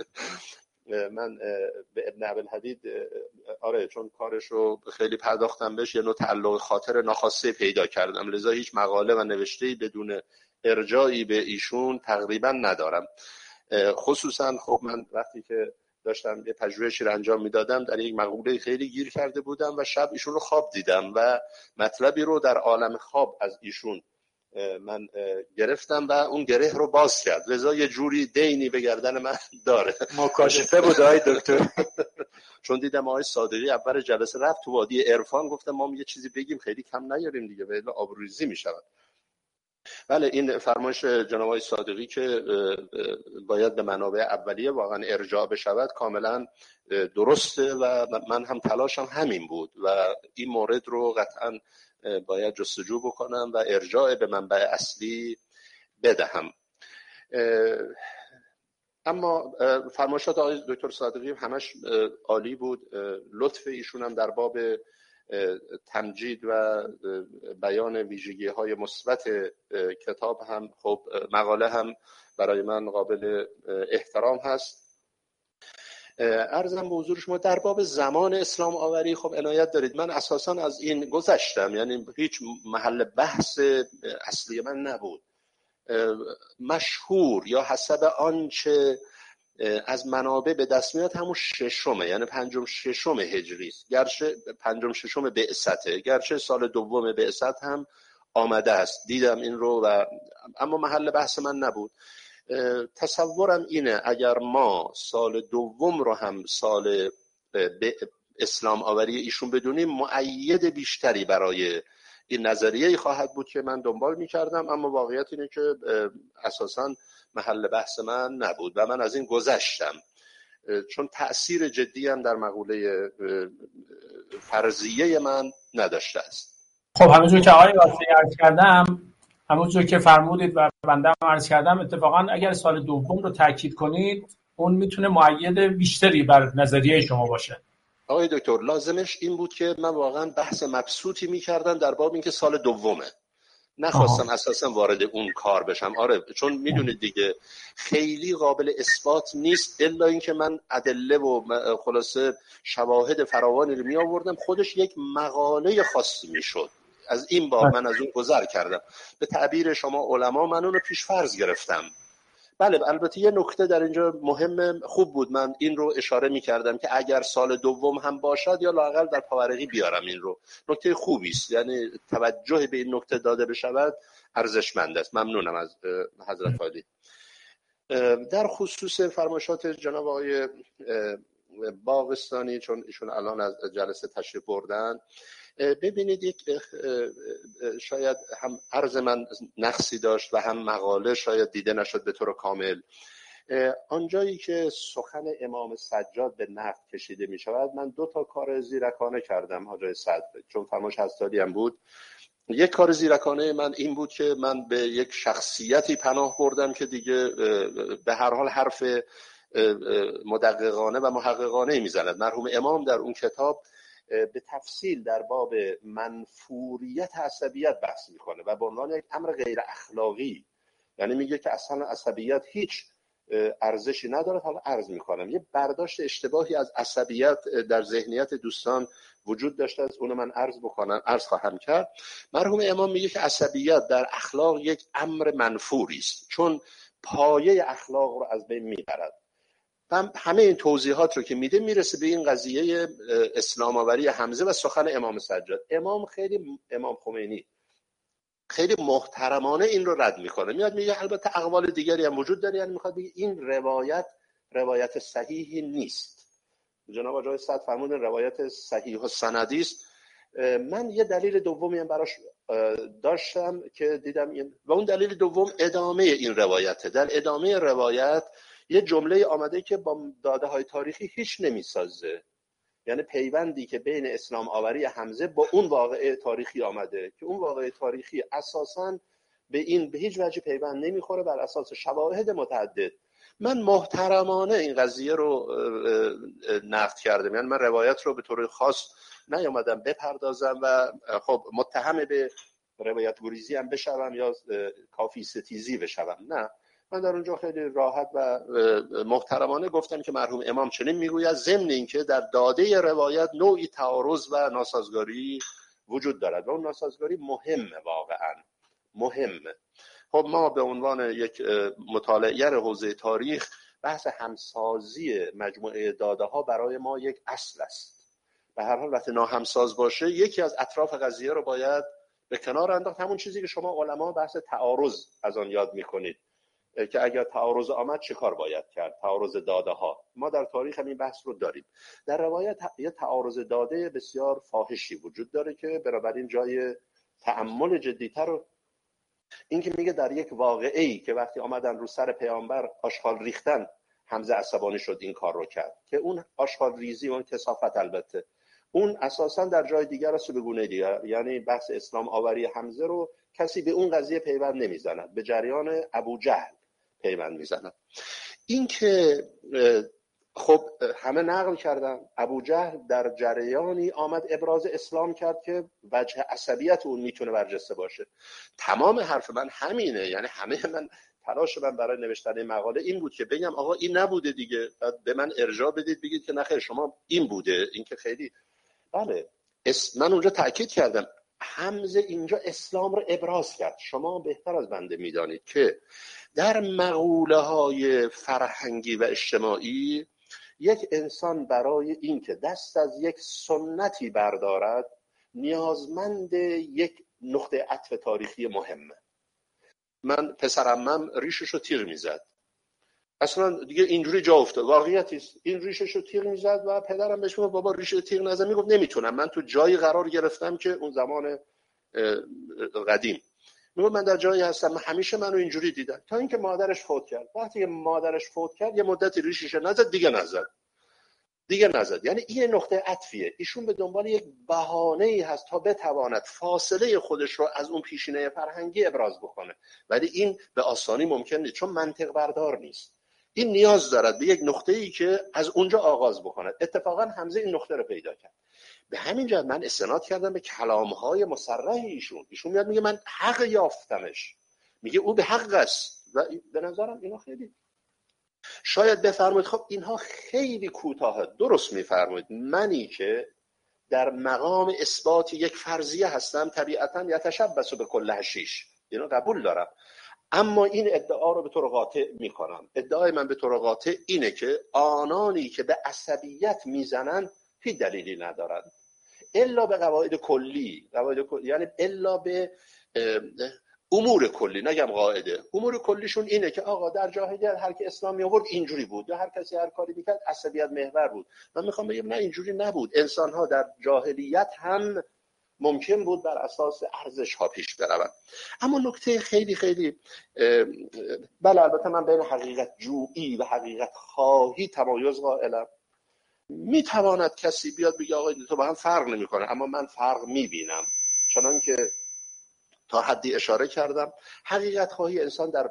من به ابن ابوالحدید آره چون کارشو خیلی پرداختم بهش یه نوع تعلق خاطر ناخواسته پیدا کردم، لذا هیچ مقاله و نوشته‌ای بدون ارجاعی به ایشون تقریبا ندارم. خصوصا خب من وقتی که داشتم یه پژوهشی رو انجام میدادم در یک مقوله خیلی گیر کرده بودم و شب ایشون رو خواب دیدم و مطلبی رو در عالم خواب از ایشون من گرفتم و اون گره رو باز کرد، لذا یه جوری دینی به گردن من داره. مکاشفه بود آقای دکتر. چون دیدم آقای صادقی اول جلسه رفت تو وادی عرفان، گفتم ما یه چیزی بگیم خیلی کم نیاریم دیگه، ولی آبروریزی میشود. بله، این فرمایش جناب آقای صادقی که باید به منابع اولیه واقعا ارجاع بشود کاملا درسته و من هم تلاشم همین بود و این مورد رو قطعا باید جستجو بکنم و ارجاع به منبع اصلی بدهم. اما فرمایشات آقای دکتر صادقی همش عالی بود. لطف ایشون هم در باب تمجید و بیان ویژگی های مثبت کتاب هم خب مقاله هم برای من قابل احترام هست. عرضم به حضور شما در باب زمان اسلام آوری خب عنایت دارید. من اساسا از این گذشتم، یعنی هیچ محل بحث اصلی من نبود. مشهور یا حسب آنچه از منابع به دست میاد همون ششمه، یعنی پنجم ششم هجری است، گرچه پنجم ششم بعثته، گرچه سال دوم بعثت هم آمده است، دیدم این رو و اما محل بحث من نبود. تصورم اینه اگر ما سال دوم رو هم سال به اسلام آوری ایشون بدونیم مؤید بیشتری برای این نظریه خواهد بود که من دنبال می‌کردم، اما واقعیت اینه که اساساً محل بحث من نبود و من از این گذشتم، چون تأثیر جدی هم در مقوله فرضیه من نداشته است. خب همونجور که آقای واسطی عرض کردم، همونجور که فرمودید و بنده هم عرض کردم، اتفاقاً اگر سال دوم رو تاکید کنید اون میتونه مؤید بیشتری بر نظریه شما باشه. آقای دکتر لازمش این بود که من واقعا بحث مبسوطی میکردم در باب اینکه سال دومه، نخواستم آها. اساسا وارد اون کار بشم. آره، چون میدونید دیگه خیلی قابل اثبات نیست الا اینکه من ادله و خلاصه شواهد فراوانی رو می آوردم، خودش یک مقاله خاصی میشد. از این باب من از اون گذر کردم. به تعبیر شما علما من اون رو پیش فرض گرفتم. بله، البته یه نکته در اینجا مهم خوب بود من این رو اشاره می کردم که اگر سال دوم هم باشد یا لااقل در پاورقی بیارم این رو. نکته خوبی است، یعنی توجه به این نکته داده بشود ارزشمند است. ممنونم از حضرت عالی. در خصوص فرمایشات جناب آقای باغستانی، چون ایشون الان از جلسه تشریف بردن، ببینید یک شاید هم عرض من نقصی داشت و هم مقاله شاید دیده نشد به طور کامل. آنجایی که سخن امام سجاد به نقد کشیده می شود، من دو تا کار زیرکانه کردم حاجی صدر، چون فرمایش هستادی هم بود. یک کار زیرکانه من این بود که من به یک شخصیتی پناه بردم که دیگه به هر حال حرف مدققانه و محققانه میزند. مرحوم امام در اون کتاب به تفصیل در باب منفوریت عصبیت بحث میکنه و به عنوان یک امر غیر اخلاقی، یعنی میگه که اصلا عصبیت هیچ ارزشی نداره. حالا عرض میکنم یه برداشت اشتباهی از عصبیت در ذهنیت دوستان وجود داشته است، اونو من عرض بکنم عرض خواهم کرد. مرحوم امام میگه که عصبیت در اخلاق یک امر منفوری است، چون پایه اخلاق رو از بین میبرد. و همه این توضیحات رو که میده میرسه به این قضیه اسلام آوری حمزه و سخن امام سجاد. امام خیلی امام خمینی خیلی محترمانه این رو رد میکنه، میاد میگه البته اقوال دیگری هم وجود داره، یعنی میخواد بگه این روایت روایت صحیحی نیست. جناب آقای صدر فرمودن روایت صحیح و سندی است. من یه دلیل دومی هم براش داشتم که دیدم این و اون دلیل دوم ادامه این روایته. در ادامه روایت یه جمله آمده که با داده های تاریخی هیچ نمیسازه، یعنی پیوندی که بین اسلام آوری حمزه با اون واقعه تاریخی آمده که اون واقعه تاریخی اساساً به این به هیچ وجه پیوند نمیخوره بر اساس شواهد متعدد. من محترمانه این قضیه رو نقد کردم، یعنی من روایت رو به طور خاص نیامدم بپردازم و خب متهم به روایت گریزی هم بشوم یا کافی ستیزی بشوم. نه، من در اونجا خیلی راحت و محترمانه گفتم که مرحوم امام چنین میگوید، ضمن اینکه در داده روایت نوعی تعارض و ناسازگاری وجود دارد و اون ناسازگاری مهمه، واقعا مهمه. خب ما به عنوان یک مطالعه حوزه تاریخ بحث همسازی مجموعه داده ها برای ما یک اصل است. به هر حال وقتی ناهمساز باشه یکی از اطراف قضیه رو باید به کنار انداخت. همون چیزی که شما علما بحث تعارض از آن یاد میکنید. که اگر تعارض آمد چه کار باید کرد، تعارض داده ها. ما در تاریخ هم این بحث رو داریم. در روایت یه تعارض داده بسیار فاحشی وجود داره که بنابراین جای تأمل جدی‌تر رو این که میگه در یک واقعه‌ای که وقتی آمدن رو سر پیامبر آشغال ریختن، حمزه عصبانی شد این کار رو کرد، که اون آشغال ریزی و اون کثافت البته اون اساسا در جای دیگر است به گونه دیگر، یعنی بحث اسلام آوری حمزه رو کسی به اون قضیه پیوند نمیزند، به جریان ابو جهل پیوند میزند. این که خب همه نقل کردن ابو جهل در جریانی آمد ابراز اسلام کرد که وجه عصبیت اون میتونه برجسته باشه. تمام حرف من همینه، یعنی همه من تلاش من برای نوشتن این مقاله این بود که بگم آقا این نبوده دیگه، بعد به من ارجاع بدید بگید که نخیر شما این بوده. این که خیلی بله من اونجا تاکید کردم حمزه اینجا اسلام رو ابراز کرد. شما بهتر از بنده میدانید که در مقوله های فرهنگی و اجتماعی یک انسان برای این که دست از یک سنتی بردارد نیازمند یک نقطه عطف تاریخی مهمه. من پسرعمم ریشش رو تیغ میزد، اصلا دیگه اینجوری جا افتاد، واقعیتی است، این ریشش رو تیغ میزد و پدرم بهش میگفت بابا ریش تیغ نزن، میگفت نمیتونم، من تو جایی قرار گرفتم که اون زمان قدیم میگفت من در جایی هستم، من همیشه منو اینجوری دیدن تا اینکه مادرش فوت کرد. وقتی که مادرش فوت کرد یه مدتی ریشش نزد، دیگه نزد دیگه نزد یعنی این نقطه عطفیه. ایشون به دنبال یک بهانه‌ای هست تا بتواند فاصله خودش رو از اون پیشینه فرهنگی ابراز بکنه، ولی این به آسانی ممکن نیست چون منطق بردار نیست. این نیاز دارد به یک نقطه‌ای که از اونجا آغاز بکنه. اتفاقا حمزه این نقطه رو پیدا کرد. به همین جهت من استناد کردم به کلام‌های مصرح ایشون. ایشون میاد میگه من حق یافتمش، میگه او به حق است و به نظرم اینا خیلی شاید بفرمایید خب اینها خیلی کوتاه. درست میفرمایید. منی که در مقام اثبات یک فرضیه هستم طبیعتاً یتشبث به کل حشیش، اینو قبول دارم، اما این ادعا رو به طور قاطع میکنم. ادعای من به طور قاطع اینه که آنانی که به عصبیت میزنن هیچ دلیلی ندارن الا به قواعد کلی، قواعد کلی یعنی الا به امور کلی، نگم قاعده. امور کلیشون اینه که آقا در جاهلیت هر کی اسلام می آورد اینجوری بود، یا هر کسی هر کاری میکرد عصبیت محور بود. من میخوام بگم نه، اینجوری نبود. انسان ها در جاهلیت هم ممکن بود بر اساس ارزش ها پیش بروند. اما نکته خیلی خیلی بله البته من بین حقیقت جویی و حقیقت خواهی تمایز قائلم. میتواند کسی بیاد بگه آقا تو با هم فرق نمیکنه، اما من فرق میبینم. چنان که تا حدی اشاره کردم حقیقت خواهی انسان در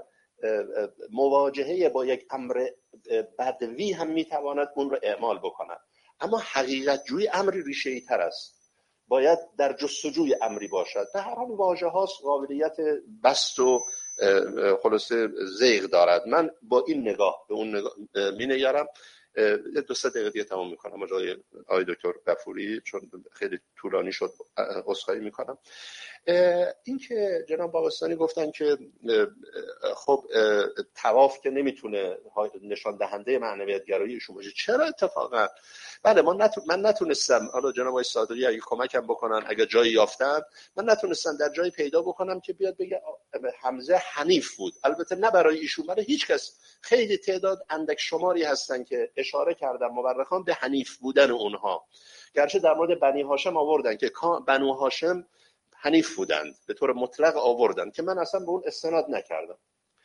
مواجهه با یک امر بدوی هم میتواند اون رو اعمال بکند، اما حقیقت جوی امری ریشه‌ای تر است. باید در جستجوی امری باشد. به هر حال واژه هاست، قابلیت بست و خلاصه زیغ دارد. من با این نگاه به اون نگاه می نگرم. دو سه دقیقه دیگه تمام میکنم آقای آقای دکتر غفوری، چون خیلی طولانی شد، عذرخواهی میکنم. این که جناب باغستانی گفتن که خب طواف که نمیتونه نشان دهنده معنویت گرایی ایشون باشه. چرا اتفاقا؟ بله من نتون... من نتونستم، حالا جناب آقای صادقی اگه کمکم بکنن، اگه جایی یافتن، من نتونستم در جایی پیدا بکنم که بیاد بگه حمزه حنیف بود. البته نه برای ایشون، برای هیچ کس. خیلی تعداد اندک شماری هستن که اشاره کردن مورخان به حنیف بودن اونها، گرچه در مورد بنی هاشم آوردن که بنو هاشم حنیف بودند، به طور مطلق آوردن که من اصلا به اون استناد نکردم.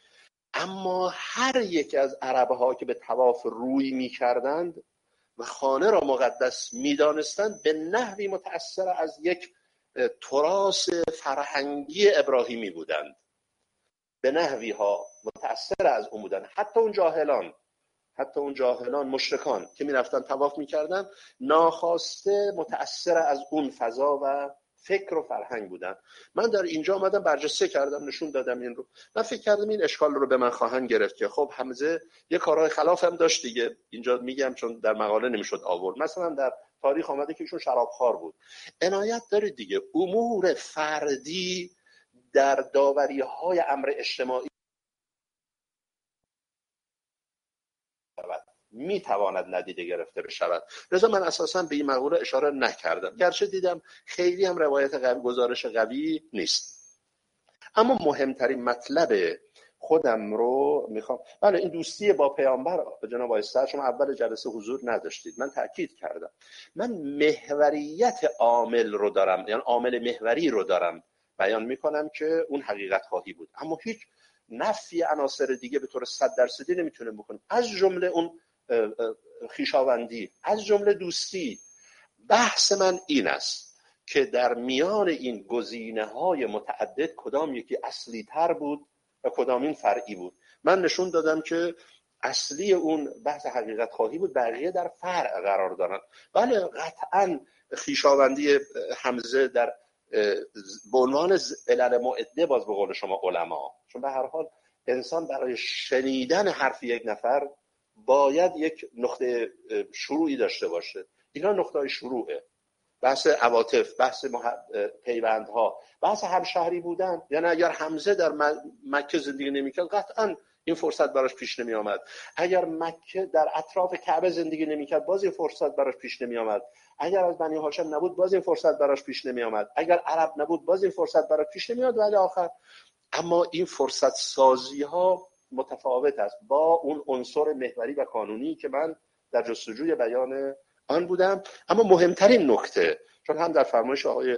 اما هر یک از عربها که به طواف روی می‌کردند و خانه را مقدس می‌دانستند به نحوی متأثر از یک تراث فرهنگی ابراهیمی بودند، به نحوی ها متأثر از اون بودن. حتی اون جاهلان حتی اون جاهلان مشرکان که میرفتن طواف میکردن ناخواسته متأثر از اون فضا و فکر و فرهنگ بودن. من در اینجا آمدم برجسته کردم، نشون دادم این رو. من فکر کردم این اشکال رو به من خواهند گرفت که خب حمزه یه کارهای خلاف هم داشت دیگه. اینجا میگم چون در مقاله نمیشد آورد. مثلا در تاریخ آمده که ایشون شرابخوار بود. عنایت دارید دیگه، امور فردی در داوری‌های امر اجتماعی میتواند ندیده گرفته بشود. لذا من اساساً به این مقوله اشاره نکردم، گرچه دیدم خیلی هم روایت قوی، گزارش قوی نیست. اما مهمترین مطلب خودم رو میخوام. بله این دوستی با پیامبر جناب آقای سعد شما اول جلسه حضور نداشتید، من تاکید کردم من محوریت عامل رو دارم، یعنی عامل محوری رو دارم بیان میکنم که اون حقیقت خواهی بود، اما هیچ نفی عناصر دیگه به طور صد درصدی نمیتونه بکنه، از جمله اون خویشاوندی، از جمله دوستی. بحث من این است که در میان این گزینه‌های متعدد کدام یکی اصلی تر بود و کدام این فرعی بود. من نشون دادم که اصلی اون بحث حقیقت خواهی بود، بقیه در فرع قرار دارن. بله قطعاً خویشاوندی حمزه در به عنوان علل معده، باز به قول شما علما، چون به هر حال انسان برای شنیدن حرف یک نفر باید یک نقطه شروعی داشته باشه. اینا نقطه شروعه، بحث عواطف، بحث پیوندها، بحث همشهری بودن. یعنی اگر حمزه در مکه زندگی نمیکرد قطعاً این فرصت براش پیش نمی آمد. اگر مکه در اطراف کعبه زندگی نمیکرد باز این فرصت براش پیش نمی آمد. اگر از بنی هاشم نبود باز این فرصت براش پیش نمی آمد. اگر عرب نبود باز این فرصت براش پیش نمی آمد. ولی آخر اما این فرصت سازی ها متفاوت است با اون عنصر محوری و قانونی که من در جستجوی بیان آن بودم. اما مهمترین نکته، چون هم در فرمایش آقای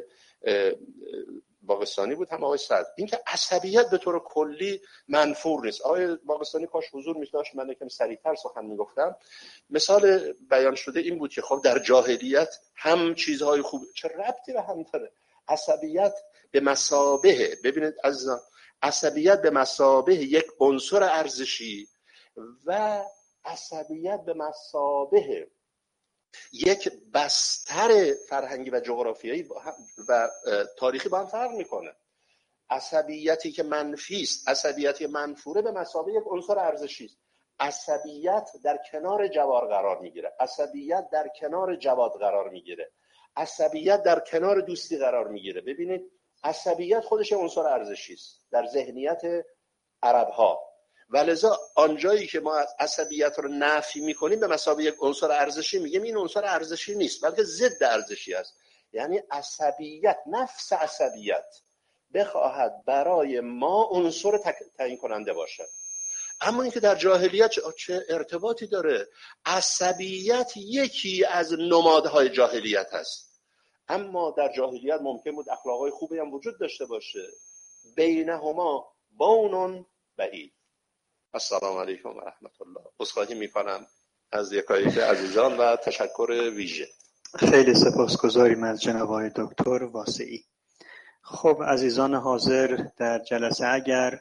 باقستانی بود هم آقای سعد، این که عصبیت به طور کلی منفور نیست. آقای باقستانی کاش حضور می‌داشت، من یکم سریعتر سخن میگفتم. مثال بیان شده این بود که خب در جاهلیت هم چیزهای خوب، چه ربطی به هم داره؟ عصبیت به مثابه، ببینید عزیزان، عصبیت به مثابه یک عنصر ارزشی و عصبیت به مثابه یک بستر فرهنگی و جغرافیایی و تاریخی با هم فرق میکنه. عصبیتی که منفی است، عصبیتی منفوره، به مثابه یک عنصر ارزشی است. عصبیت در کنار جوار قرار میگیره، عصبیت در کنار جواد قرار میگیره، عصبیت در کنار دوستی قرار میگیره. ببینید عصبیت خودش عنصر ارزشی است در ذهنیت عرب ها، ولذا آنجایی که ما عصبیت رو نفی میکنیم به مثابه یک عنصر ارزشی میگیم این عنصر ارزشی نیست بلکه ضد ارزشی است. یعنی عصبیت، نفس عصبیت بخواهد برای ما عنصر تعیین کننده باشد. اما اینکه در جاهلیت چه ارتباطی داره؟ عصبیت یکی از نمادهای جاهلیت هست، اما در جاهلیت ممکن بود اخلاقای خوبی هم وجود داشته باشه. بینهما بون بعید. السلام علیکم و رحمت الله. عذرخواهی میکنم از یکایک عزیزان و تشکر ویژه. خیلی سپاسگزاریم از جناب آقای دکتر واسعی. خب عزیزان حاضر در جلسه، اگر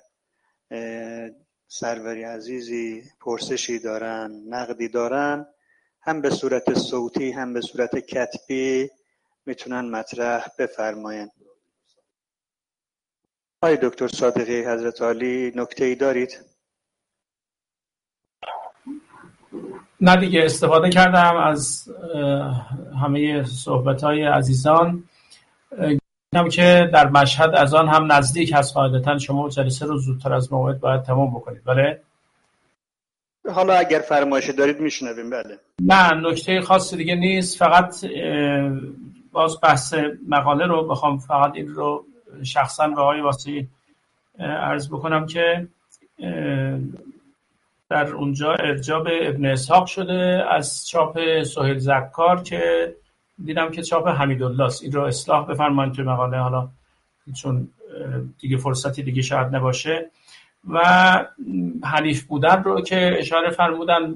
سروری عزیزی پرسشی دارن، نقدی دارن، هم به صورت صوتی هم به صورت کتبی میتونن مطرح بفرماین. آقای دکتر صادقی حضرت عالی نکته‌ای دارید؟ نه دیگه، استفاده کردم از همه صحبت‌های عزیزان. دیدم که در مشهد از آن هم نزدیک هست، قاعدتاً شما جلسه رو زودتر از موعد باید تمام بکنید. بله؟ حالا اگر فرمایشی دارید میشنویم. بله. نه نکته خاصی دیگه نیست، فقط باز بحث مقاله رو بخوام فقط این رو شخصاً به آقای واسعی عرض بکنم که در اونجا ارجاع به ابن اسحاق شده از چاپ سهیل زکار که دیدم که چاپ حمیدالله است. این رو اصلاح بفرمایید تو مقاله، حالا چون دیگه فرصتی دیگه شاید نباشه. و حنیف بودن رو که اشاره فرمودن،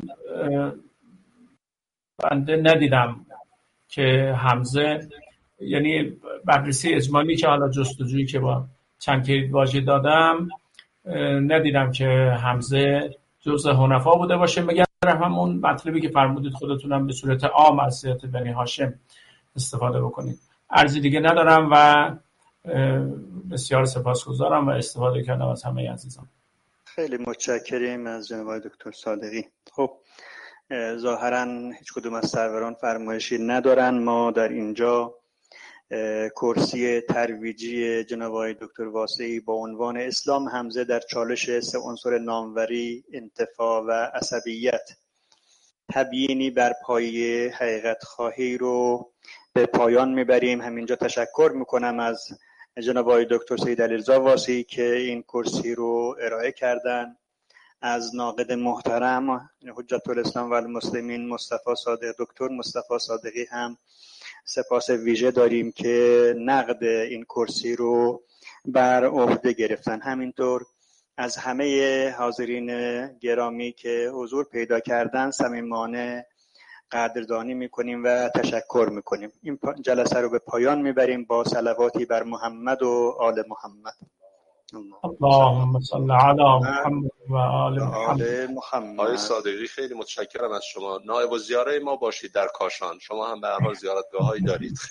بنده ندیدم که حمزه، یعنی بررسی اجمالی که حالا جستجویی که با چند کلید واژه دادم، ندیدم که حمزه جزء حنفا بوده باشه، مگر همون مطلبی که فرمودید خودتونم به صورت عام از سیرت بنی هاشم استفاده بکنید. عرضی دیگه ندارم و بسیار سپاسگزارم و استفاده کردم از همه عزیزان. خیلی متشکریم از جناب دکتر صادقی. خب ظاهرا هیچ کدوم از سروران فرمایشی ندارن. ما در اینجا کرسی ترویجی جناب دکتر واسعی با عنوان اسلام حمزه در چالش سه عنصر ناموری، انتفاع و عصبیت، تبیینی بر پایه حقیقت خواهی رو به پایان میبریم. همینجا تشکر میکنم از جناب آقای دکتر سید علیرضا واسعی که این کرسی رو ارائه کردن، از ناقد محترم حجت الاسلام و المسلمین مصطفی صادق، دکتر مصطفی صادقی هم سپاس ویژه داریم که نقد این کرسی رو بر عهده گرفتن. همینطور از همه حاضرین گرامی که حضور پیدا کردن صمیمانه قدردانی میکنیم و تشکر میکنیم. این جلسه رو به پایان میبریم با صلواتی بر محمد و آل محمد. اللهم صل علی محمد و آل محمد. آقای صادقی خیلی متشکرم از شما. نایب الزیاره ما باشید در کاشان. شما هم به هر حال زیارتگاه‌هایی دارید.